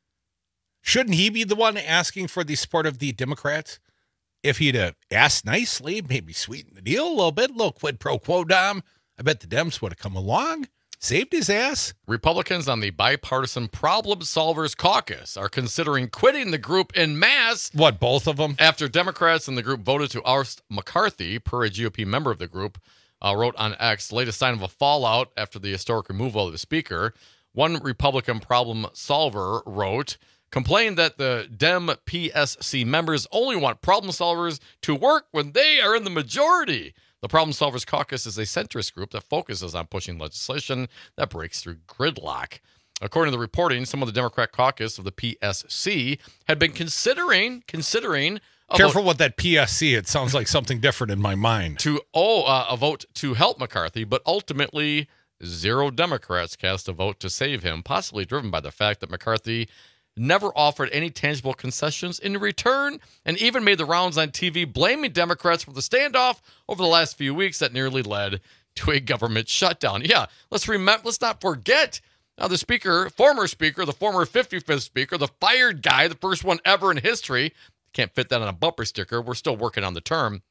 Shouldn't he be the one asking for the support of the Democrats? If he'd have asked nicely, maybe sweeten the deal a little bit, a little quid pro quo, Dom, I bet the Dems would have come along, saved his ass. Republicans on the Bipartisan Problem Solvers Caucus are considering quitting the group en masse. What, both of them? After Democrats in the group voted to oust McCarthy, per a G O P member of the group, Uh, wrote on X, latest sign of a fallout after the historic removal of the speaker. One Republican problem solver wrote, complained that the Dem P S C members only want problem solvers to work when they are in the majority. The Problem Solvers Caucus is a centrist group that focuses on pushing legislation that breaks through gridlock. According to the reporting, some of the Democrat caucus of the P S C had been considering, considering Careful with that P S C. It sounds like something different in my mind. To oh, uh, a vote to help McCarthy, but ultimately zero Democrats cast a vote to save him, possibly driven by the fact that McCarthy never offered any tangible concessions in return, and even made the rounds on T V blaming Democrats for the standoff over the last few weeks that nearly led to a government shutdown. Yeah, let's remember. Let's not forget. Now, the speaker, former speaker, the former fifty-fifth speaker, the fired guy, the first one ever in history. Can't fit that on a bumper sticker. We're still working on the term.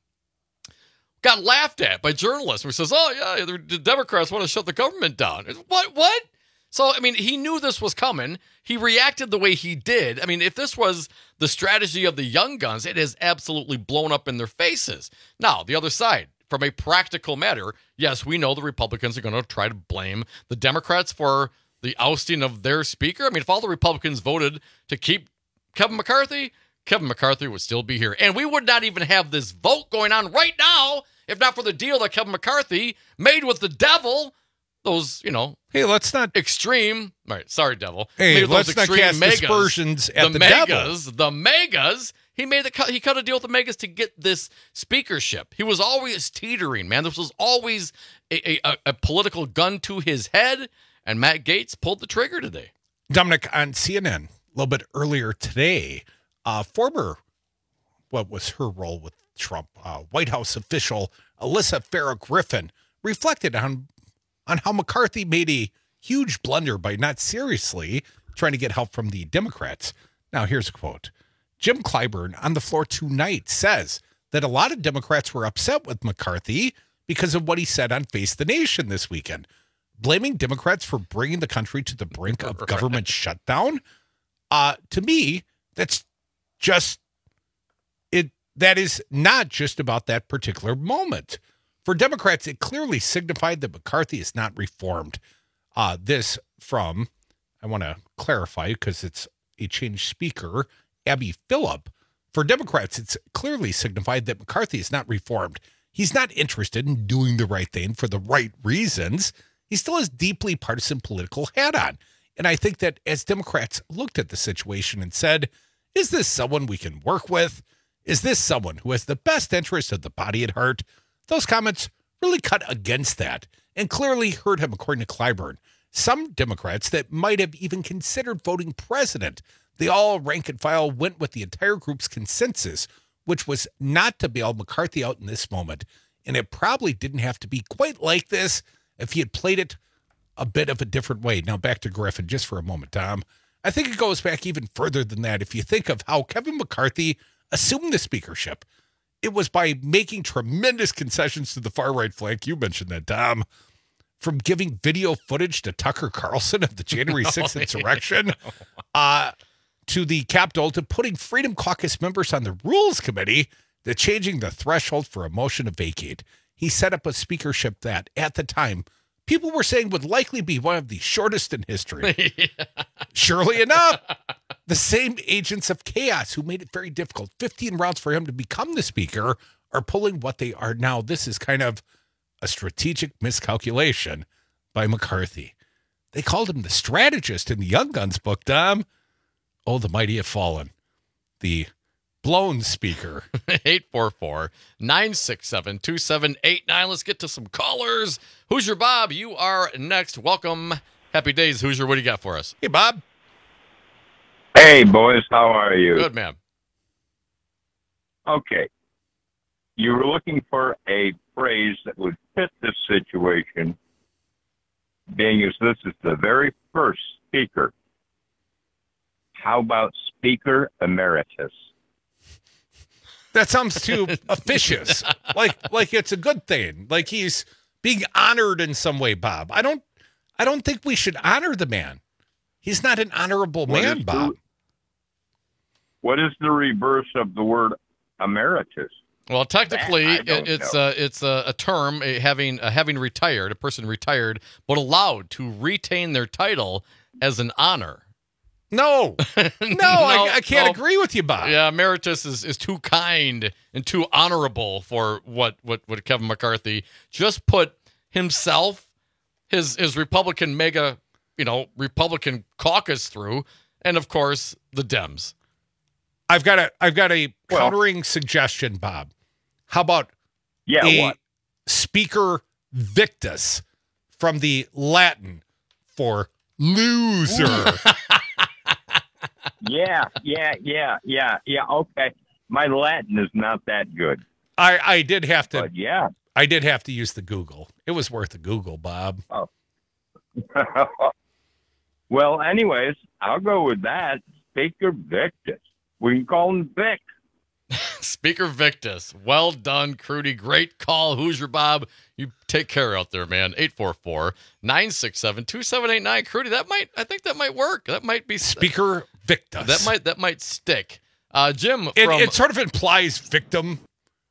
Got laughed at by journalists who says, oh, yeah, the Democrats want to shut the government down. What? What? So, I mean, he knew this was coming. He reacted the way he did. I mean, if this was the strategy of the young guns, it has absolutely blown up in their faces. Now, the other side, from a practical matter, yes, we know the Republicans are going to try to blame the Democrats for the ousting of their speaker. I mean, if all the Republicans voted to keep Kevin McCarthy, Kevin McCarthy would still be here. And we would not even have this vote going on right now if not for the deal that Kevin McCarthy made with the devil. Those, you know, hey, let's not extreme. All right, sorry, devil. Hey, let's not cast megas, aspersions at the, the megas, devil. The megas. He made the cut. He cut a deal with the megas to get this speakership. He was always teetering, man. This was always a, a, a political gun to his head. And Matt Gaetz pulled the trigger today. Dominic, on C N N a little bit earlier today, uh, former, what was her role with Trump, uh, White House official Alyssa Farah Griffin reflected on on how McCarthy made a huge blunder by not seriously trying to get help from the Democrats. Now, here's a quote. Jim Clyburn on the floor tonight says that a lot of Democrats were upset with McCarthy because of what he said on Face the Nation this weekend, blaming Democrats for bringing the country to the brink of government shutdown. Uh, to me, that's just it. That is not just about that particular moment. For Democrats, it clearly signified that McCarthy is not reformed. Uh, this from, I want to clarify because it's a changed speaker, Abby Phillip. For Democrats, it's clearly signified that McCarthy is not reformed. He's not interested in doing the right thing for the right reasons. He still has deeply partisan political hat on. And I think that as Democrats looked at the situation and said, is this someone we can work with? Is this someone who has the best interest of the body at heart? Those comments really cut against that and clearly hurt him, according to Clyburn. Some Democrats that might have even considered voting president, they all rank and file went with the entire group's consensus, which was not to bail McCarthy out in this moment. And it probably didn't have to be quite like this if he had played it a bit of a different way. Now back to Griffin just for a moment, Tom. I think it goes back even further than that. If you think of how Kevin McCarthy assumed the speakership, it was by making tremendous concessions to the far-right flank. You mentioned that, Tom. From giving video footage to Tucker Carlson of the January sixth oh, insurrection, uh, to the Capitol, to putting Freedom Caucus members on the Rules Committee, to changing the threshold for a motion to vacate. He set up a speakership that, at the time, people were saying would likely be one of the shortest in history. yeah. Surely enough, the same agents of chaos who made it very difficult, fifteen rounds for him to become the speaker, are pulling what they are now. This is kind of a strategic miscalculation by McCarthy. They called him the strategist in the Young Guns book, Dom. Oh, the mighty have fallen. The blown speaker. eight four four, nine six seven, two seven eight nine. Let's get to some callers. Hoosier Bob, you are next. Welcome. Happy days, Hoosier. What do you got for us? Hey, Bob. Hey, boys. How are you? Good, man. Okay. You were looking for a phrase that would fit this situation, being as this is the very first speaker. How about Speaker Emeritus? That sounds too officious. Like like it's a good thing. Like he's being honored in some way, Bob. I don't I don't think we should honor the man. He's not an honorable what man, Bob. The, what is the reverse of the word emeritus? Well, technically, it, it's uh, it's a, a term a, having uh, having retired, a person retired, but allowed to retain their title as an honor. No, no, no I, I can't no. agree with you, Bob. Yeah, emeritus is, is too kind and too honorable for what, what, what Kevin McCarthy just put himself, his his Republican mega, you know, Republican caucus through, and of course the Dems. I've got a I've got a well, countering suggestion, Bob. How about yeah, a what? Speaker Victus from the Latin for loser? yeah, yeah, yeah, yeah, yeah. Okay, my Latin is not that good. I I did have to. But yeah, I did have to use the Google. It was worth a Google, Bob. Oh. Well, anyways, I'll go with that. Speaker Victus. We can call him Vic. Speaker Victus. Well done, Crudy. Great call. Hoosier Bob. You take care out there, man. eight four four, nine six seven, two seven eight nine. Crudy, that might, I think that might work. That might be. Speaker Victus. That might, that might stick. Uh, Jim. It, from, it sort of implies victim.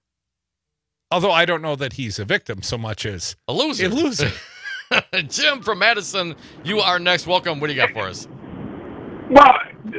Although I don't know that he's a victim so much as a loser. A loser. Jim from Madison, you are next. Welcome. What do you got for us? Well,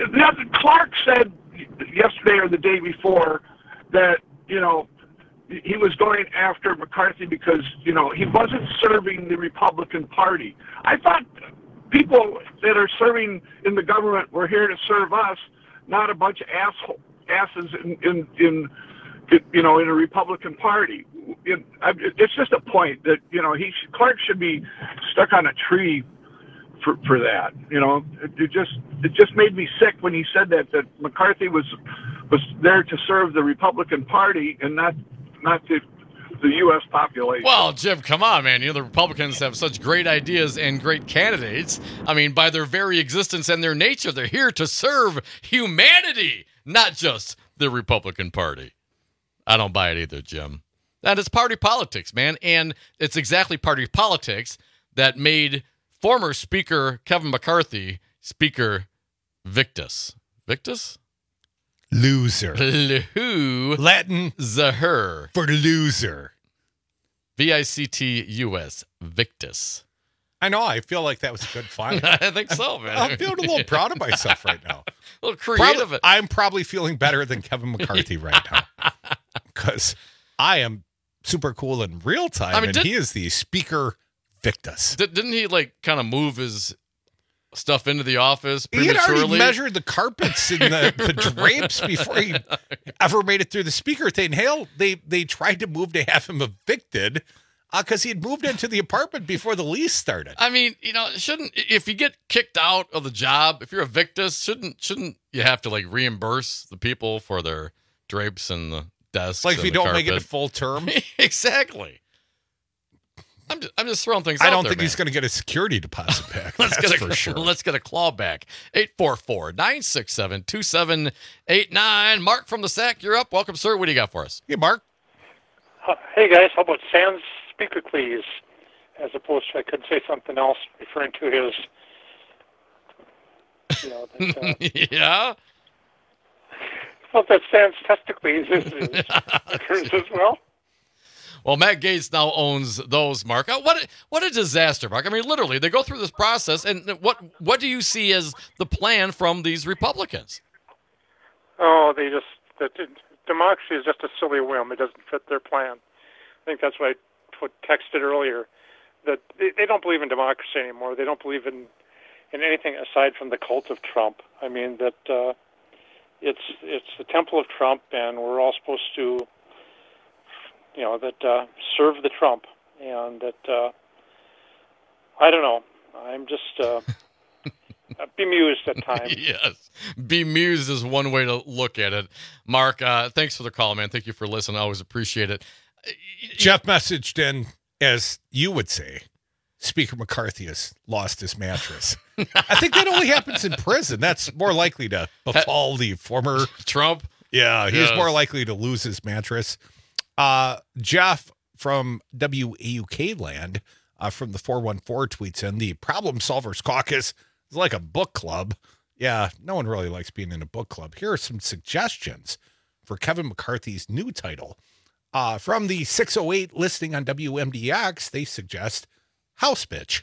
Clark said yesterday or the day before that, you know, he was going after McCarthy because, you know, he wasn't serving the Republican Party. I thought people that are serving in the government were here to serve us, not a bunch of asshole, asses in, in, in, you know, in a Republican Party. It, it's just a point that, you know, he Clark should be stuck on a tree for for that. You know, it, it just it just made me sick when he said that that McCarthy was was there to serve the Republican Party and not not the the U S population. Well, Jim, come on, man. You know, the Republicans have such great ideas and great candidates. I mean, by their very existence and their nature, they're here to serve humanity, not just the Republican Party. I don't buy it either, Jim. That is party politics, man. And it's exactly party politics that made former Speaker Kevin McCarthy Speaker Victus. Victus? Loser. Who? Latin. Zaher. For loser. V I C T U S. Victus. I know. I feel like that was a good find. I think so, man. I'm feeling a little proud of myself right now. A little creative. Probably, I'm probably feeling better than Kevin McCarthy right now. Because I am super cool in real time, I mean, and did, he is the Speaker Victus. Did, didn't he, like, kind of move his stuff into the office He had prematurely. already measured the carpets and the, the drapes before he ever made it through the speaker thing. Hell, they, they tried to move to have him evicted because uh, he had moved into the apartment before the lease started. I mean, you know, shouldn't if you get kicked out of the job, if you're a victus, shouldn't shouldn't you have to like reimburse the people for their drapes and the desks? Like if and you the don't carpet? make it a full term. Exactly. I'm just, I'm just throwing things I out don't there, think man. he's going to get a security deposit back. let's That's get a, for sure. Let's get a claw back. eight four four, nine six seven, two seven eight nine. Mark from the Sack, you're up. Welcome, sir. What do you got for us? Hey, Mark. Uh, hey, guys. How about sans speaker, please? As opposed to, I could say something else referring to his, you know, that, uh, yeah? Well, that sans testicles is occurs as well. Well, Matt Gaetz now owns those, Mark. Uh, What a, what a disaster, Mark. I mean, literally, they go through this process, and what what do you see as the plan from these Republicans? Oh, they just, that democracy is just a silly whim. It doesn't fit their plan. I think that's what I put, texted earlier, that they, they don't believe in democracy anymore. They don't believe in, in anything aside from the cult of Trump. I mean, that uh, it's it's the temple of Trump, and we're all supposed to, you know, that uh, serve the Trump, and that, uh, I don't know, I'm just uh, bemused at times. Yes, bemused is one way to look at it. Mark, uh, thanks for the call, man. Thank you for listening. I always appreciate it. Jeff messaged in, as you would say, Speaker McCarthy has lost his mattress. I think that only happens in prison. That's more likely to befall the former Trump. Yeah, he's Yes. more likely to lose his mattress. Uh, Jeff from W A U K land uh, from the four one four tweets in, the Problem Solvers Caucus is like a book club. Yeah, no one really likes being in a book club. Here are some suggestions for Kevin McCarthy's new title. Uh, from the six oh eight listing on W M D X, they suggest House Bitch.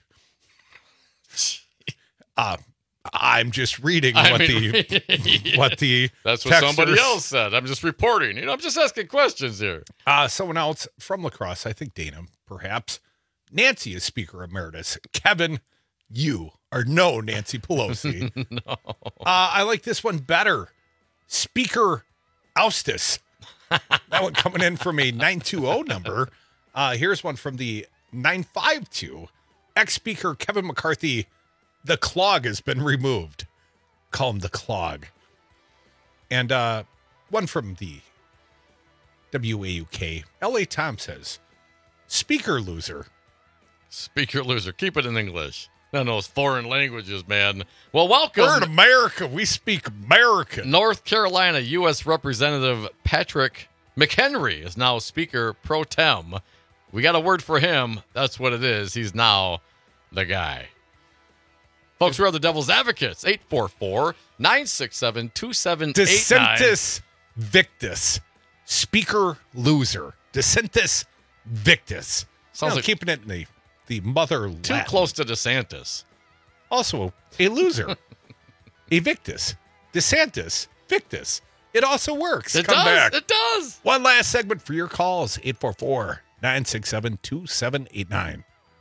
Uh, I'm just reading I what mean, the what the That's what somebody texters- else said. I'm just reporting. You know, I'm just asking questions here. Uh, someone else from La Crosse, I think Dana, perhaps. Nancy is Speaker Emeritus. Kevin, you are no Nancy Pelosi. No. Uh, I like this one better. Speaker Oustis. That one coming in from a nine two zero number. Uh, here's one from the nine five two. Ex-Speaker Kevin McCarthy, the clog has been removed. Call him the clog. And uh, one from the W A U K. L A Tom says, Speaker loser. Speaker loser. Keep it in English. None of those foreign languages, man. Well, welcome. We're in America. We speak American. North Carolina U S Representative Patrick McHenry is now Speaker pro tem. We got a word for him. That's what it is. He's now the guy. Folks, we're the Devil's Advocates. eight four four, nine six seven, two seven eight nine. Dissentus Victus. Speaker loser. Dissentus Victus. Sounds You know, like- keeping it in the, the mother Too Latin. close to DeSantis. Also, a loser. A Victus. DeSantis. Victus. It also works. It Come does. back. It does. One last segment for your calls. eight four four, nine six seven, two seven eight nine.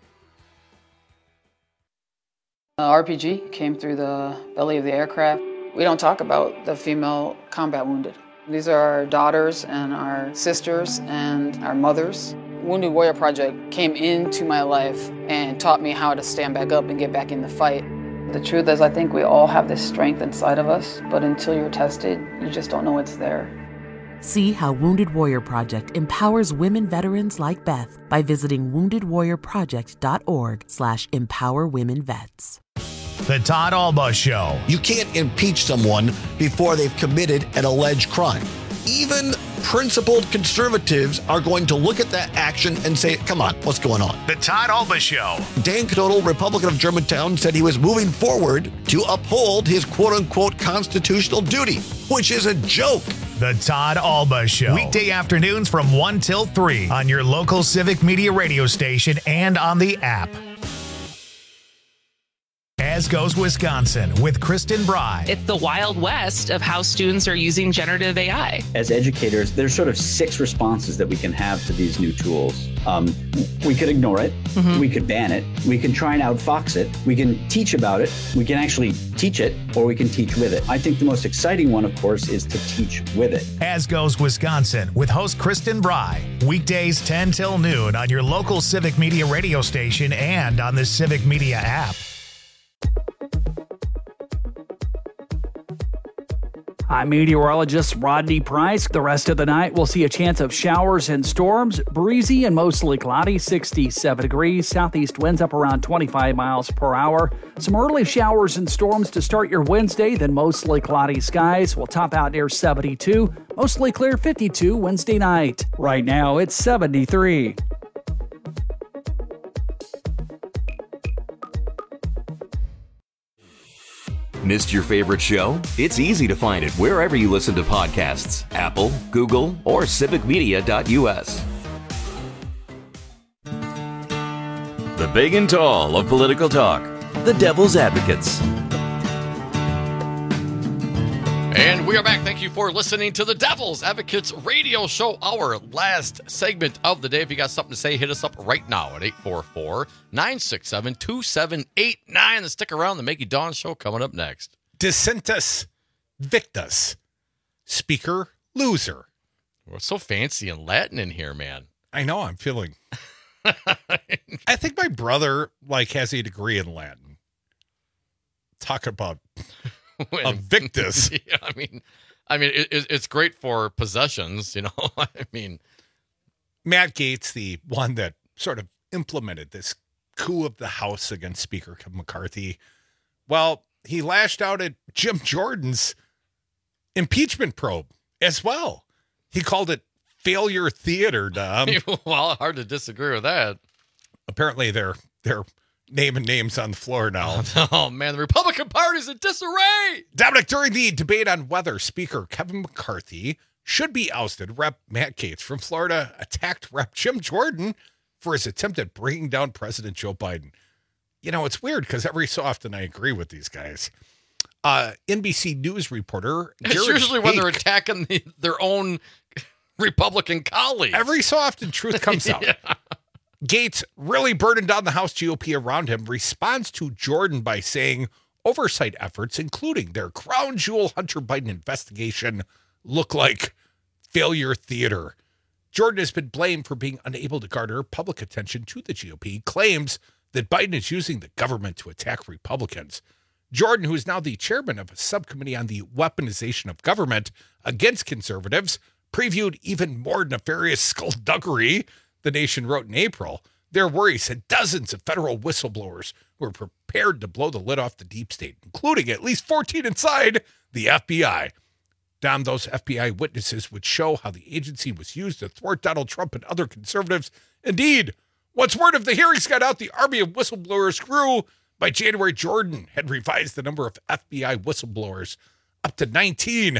Uh, R P G came through the belly of the aircraft. We don't talk about the female combat wounded. These are our daughters and our sisters and our mothers. Wounded Warrior Project came into my life and taught me how to stand back up and get back in the fight. The truth is, I think we all have this strength inside of us, but until you're tested, you just don't know it's there. See how Wounded Warrior Project empowers women veterans like Beth by visiting wounded warrior project dot org slash empower women vets. The Todd Alba Show. You can't impeach someone before they've committed an alleged crime. Even principled conservatives are going to look at that action and say, come on, what's going on? The Todd Alba Show. Dan Knodel, Republican of Germantown, said he was moving forward to uphold his quote-unquote constitutional duty, which is a joke. The Todd Alba Show. Weekday afternoons from one till three on your local Civic Media radio station and on the app. As Goes Wisconsin with Kristen Bry. It's the Wild West of how students are using generative A I. As educators, there's sort of six responses that we can have to these new tools. Um, we could ignore it. Mm-hmm. We could ban it. We can try and outfox it. We can teach about it. We can actually teach it, or we can teach with it. I think the most exciting one, of course, is to teach with it. As Goes Wisconsin with host Kristen Bry. Weekdays ten till noon on your local Civic Media radio station and on the Civic Media app. I'm meteorologist Rodney Price. The rest of the night, we'll see a chance of showers and storms. Breezy and mostly cloudy, sixty-seven degrees. Southeast winds up around twenty-five miles per hour. Some early showers and storms to start your Wednesday, then mostly cloudy skies. We'll top out near seventy-two. Mostly clear, fifty-two Wednesday night. Right now, it's seventy-three. Missed your favorite show? It's easy to find it wherever you listen to podcasts. Apple, Google, or civic media dot U S. The big and tall of political talk. The Devil's Advocates. And we are back. Thank you for listening to the Devil's Advocates radio show, our last segment of the day. If you got something to say, hit us up right now at eight four four, nine six seven, two seven eight nine. And stick around. The Maggie Dawn Show coming up next. Dissentus victus. Speaker loser. What's so fancy and Latin in here, man? I know. I'm feeling... I think my brother like has a degree in Latin. Talk about... a victus. Yeah, I mean, I mean, it, it's great for possessions, you know. I mean, Matt Gaetz, the one that sort of implemented this coup of the House against Speaker Kevin McCarthy, well, he lashed out at Jim Jordan's impeachment probe as well. He called it failure theater, Dom. Well, hard to disagree with that. Apparently, they're they're. naming names on the floor now. Oh, man, the Republican Party's in disarray. Dominic, during the debate on whether Speaker Kevin McCarthy should be ousted, Rep Matt Gaetz from Florida attacked Rep Jim Jordan for his attempt at bringing down President Joe Biden. You know, it's weird because every so often I agree with these guys. Uh, N B C News reporter It's Jared usually when Hake, they're attacking the, their own Republican colleagues. Every so often truth comes out. Yeah. Gaetz, really burdened down the House G O P around him, responds to Jordan by saying oversight efforts, including their crown jewel Hunter Biden investigation, look like failure theater. Jordan has been blamed for being unable to garner public attention to the G O P, claims that Biden is using the government to attack Republicans. Jordan, who is now the chairman of a subcommittee on the weaponization of government against conservatives, previewed even more nefarious skullduggery. The Nation wrote in April, their worries had dozens of federal whistleblowers who were prepared to blow the lid off the deep state, including at least fourteen inside the F B I. Dom, those F B I witnesses would show how the agency was used to thwart Donald Trump and other conservatives. Indeed, once word of the hearings got out, the army of whistleblowers grew. By January, Jordan had revised the number of F B I whistleblowers up to nineteen.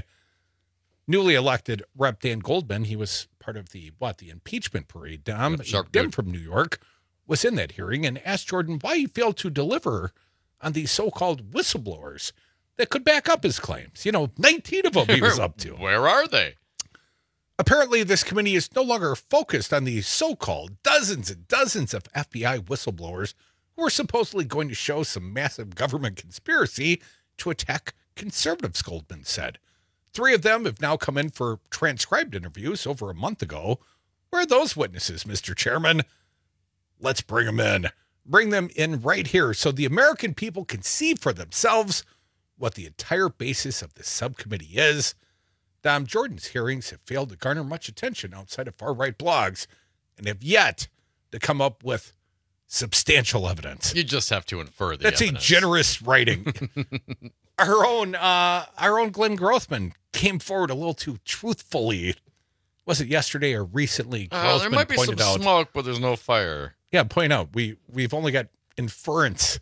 Newly elected Rep Dan Goldman, he was part of the, what, the impeachment parade, Dom, Sharp Dem dude. from New York, was in that hearing and asked Jordan why he failed to deliver on these so-called whistleblowers that could back up his claims. You know, nineteen of them he was up to. Where are they? Apparently, this committee is no longer focused on these so-called dozens and dozens of F B I whistleblowers who are supposedly going to show some massive government conspiracy to attack conservatives, Goldman said. Three of them have now come in for transcribed interviews over a month ago. Where are those witnesses, Mister Chairman? Let's bring them in. Bring them in right here so the American people can see for themselves what the entire basis of this subcommittee is. Dom, Jordan's hearings have failed to garner much attention outside of far-right blogs and have yet to come up with substantial evidence. You just have to infer the That's evidence. a generous writing. Our own, uh, our own Glenn Grothman came forward a little too truthfully. Was it yesterday or recently? Uh, there Grothman might be some pointed out, smoke, but there's no fire. Yeah, point out we we've only got inference,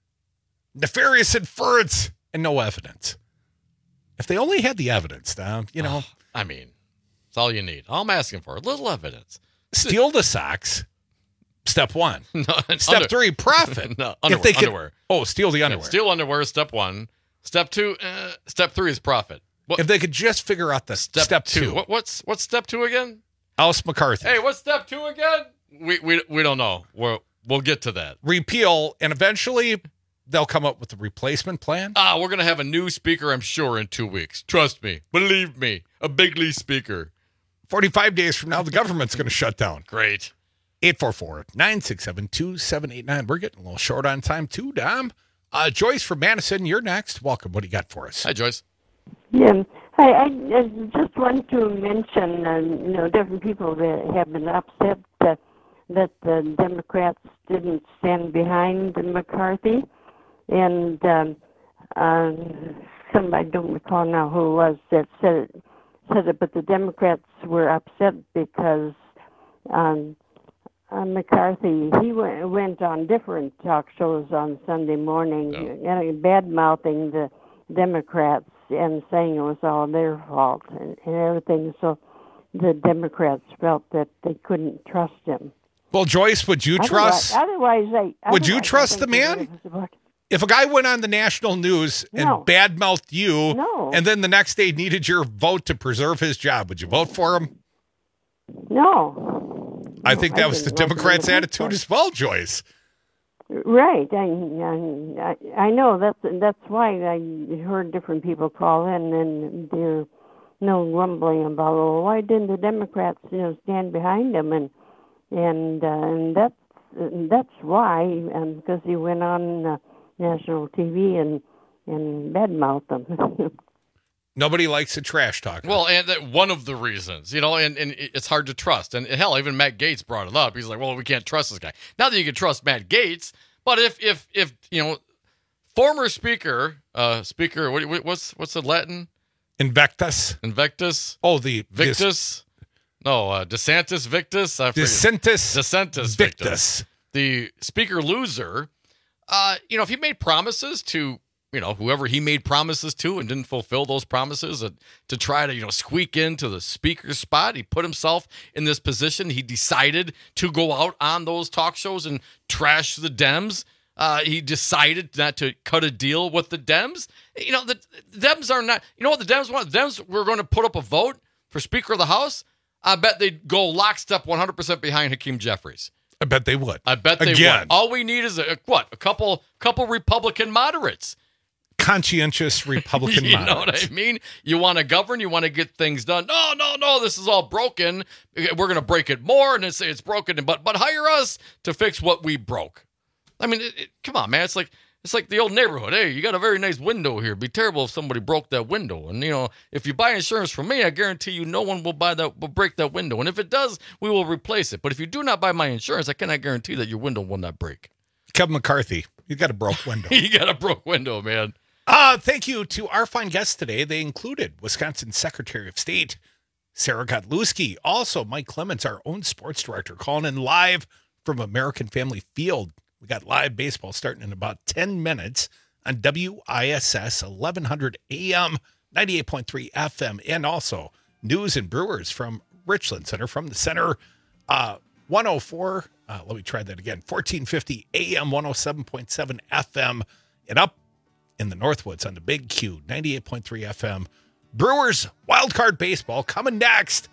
nefarious inference, and no evidence. If they only had the evidence, Dom, you know, Oh, I mean, it's all you need. All I'm asking for, a little evidence. steal the socks, Step one. No, step under, three, profit. no, underwear, if they could, underwear. Oh, steal the underwear. Yeah, steal underwear is step one. Step two, uh, step three is profit. What, if they could just figure out the step, step two. two. What, what's what's step two again? Alice McCarthy. Hey, what's step two again? We we we don't know. We'll we'll get to that. Repeal, and eventually they'll come up with a replacement plan. Ah, we're gonna have a new speaker, I'm sure, in two weeks. Trust me, believe me, a bigly speaker. Forty-five days from now, the government's going to shut down. Great. eight four four, nine six seven, two seven eight nine. We're getting a little short on time too, Dom. Uh, Joyce from Madison, you're next. Welcome. What do you got for us? Hi, Joyce. Yeah. Hi, I, I just want to mention, uh, you know, different people that have been upset uh, that the Democrats didn't stand behind McCarthy. And um, uh, somebody, I don't recall now who it was, that said it, said it, but the Democrats were upset because um, uh, McCarthy, he went, went on different talk shows on Sunday morning, oh. bad-mouthing the Democrats and saying it was all their fault and, and everything. So the Democrats felt that they couldn't trust him. Well, Joyce, would you otherwise, trust? Otherwise, they, would you otherwise, trust the man? If a guy went on the national news and no. badmouthed you, no. and then the next day needed your vote to preserve his job, would you vote for him? No. I think that I was the Democrats' attitude as well, Joyce. Right, I, I I know that's that's why I heard different people call in, and they're no grumbling about, well, why didn't the Democrats, you know, stand behind him, and and uh, and that's that's why, and because he went on uh, national T V and and badmouthed them. Nobody likes a trash talker. Well, and that one of the reasons, you know, and, and it's hard to trust. And hell, even Matt Gaetz brought it up. He's like, well, we can't trust this guy. Not that you can trust Matt Gaetz, but if, if, if you know, former speaker, uh, speaker, what, what's what's the Latin? Invectus. Invectus. Oh, the Victus. This, no, uh, DeSantis Victus. I DeSantis. DeSantis Victus. Victus. The speaker loser. Uh, you know, if he made promises to, you know, whoever he made promises to and didn't fulfill those promises, uh, to try to, you know, squeak into the speaker's spot, he put himself in this position. He decided to go out on those talk shows and trash the Dems. Uh, he decided not to cut a deal with the Dems. You know, the, the Dems are not, you know what the Dems want? The Dems were going to put up a vote for Speaker of the House. I bet they'd go lockstep one hundred percent behind Hakeem Jeffries. I bet they would. I bet they Again. would. All we need is a, what? A couple, couple Republican moderates. Conscientious Republican you moderates. know what I mean? You want to govern, you want to get things done. No, no, no, this is all broken. We're going to break it more and say it's broken, but but hire us to fix what we broke. I mean, it, it, come on, man. It's like it's like the old neighborhood. Hey, you got a very nice window here. It'd be terrible if somebody broke that window. And, you know, if you buy insurance from me, I guarantee you no one will buy that will break that window. And if it does, we will replace it. But if you do not buy my insurance, I cannot guarantee that your window will not break. Kevin McCarthy, you got a broke window. You got a broke window, man. Uh, thank you to our fine guests today. They included Wisconsin Secretary of State Sarah Godlewski, also Mike Clements, our own sports director, calling in live from American Family Field. We got live baseball starting in about ten minutes on W I S S eleven hundred A M, ninety-eight point three F M, and also News and Brewers from Richland Center, from the center, uh, one oh four, uh, let me try that again, fourteen fifty A M, one oh seven point seven F M, and up in the Northwoods on the Big Q, ninety-eight point three F M. Brewers Wildcard Baseball coming next.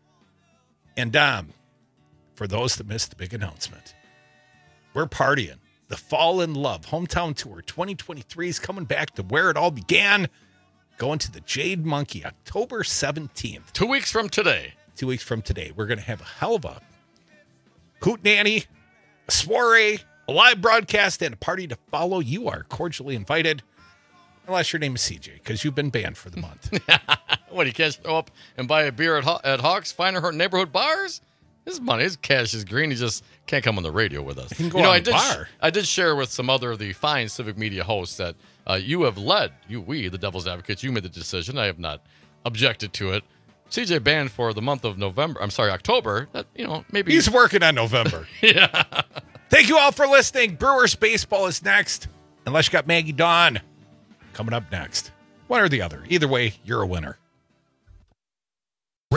And um, for those that missed the big announcement, we're partying. The Fall in Love Hometown Tour twenty twenty-three is coming back to where it all began. Going to the Jade Monkey October seventeenth. Two weeks from today. Two weeks from today. We're going to have a hell of a hootenanny, a soiree, a live broadcast, and a party to follow. You are cordially invited. Unless your name is C J, because you've been banned for the month. What, you can't show up and buy a beer at, Haw- at Hawks, find her neighborhood bars? His money, his cash is green. He just can't come on the radio with us. He can go you know, on I the did bar. Sh- I did share with some other of the fine Civic Media hosts that uh, you have led, you, we, the Devil's Advocates, you made the decision. I have not objected to it. C J banned for the month of November. I'm sorry, October. That, you know, maybe He's working on November. Yeah. Thank you all for listening. Brewers baseball is next. Unless you got Maggie Dawn coming up next. One or the other. Either way, you're a winner.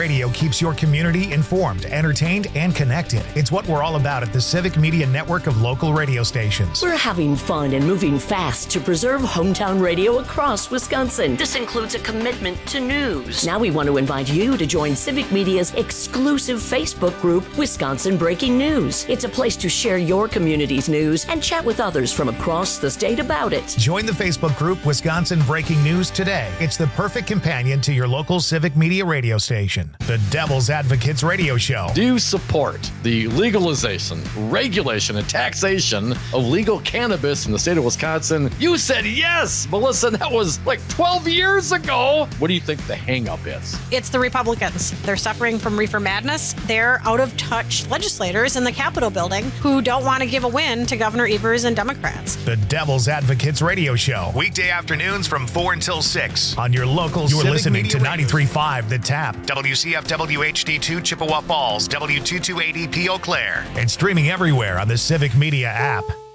Radio keeps your community informed, entertained, and connected. It's what we're all about at the Civic Media Network of local radio stations. We're having fun and moving fast to preserve hometown radio across Wisconsin. This includes a commitment to news. Now we want to invite you to join Civic Media's exclusive Facebook group, Wisconsin Breaking News. It's a place to share your community's news and chat with others from across the state about it. Join the Facebook group Wisconsin Breaking News today. It's the perfect companion to your local Civic Media radio station, the Devil's Advocates Radio Show. Do you support the legalization, regulation, and taxation of legal cannabis in the state of Wisconsin? You said yes, Melissa. That was like twelve years ago. What do you think the hang-up is? It's the Republicans. They're suffering from reefer madness. They're out-of-touch legislators in the Capitol building who don't want to give a win to Governor Evers and Democrats. The Devil's Advocates Radio Show. Weekday afternoons from four until six on your local You're Civic listening Media to ninety-three point five The Tap, W C F W H D two Chippewa Falls, W two two eight E P Eau Claire, and streaming everywhere on the Civic Media app.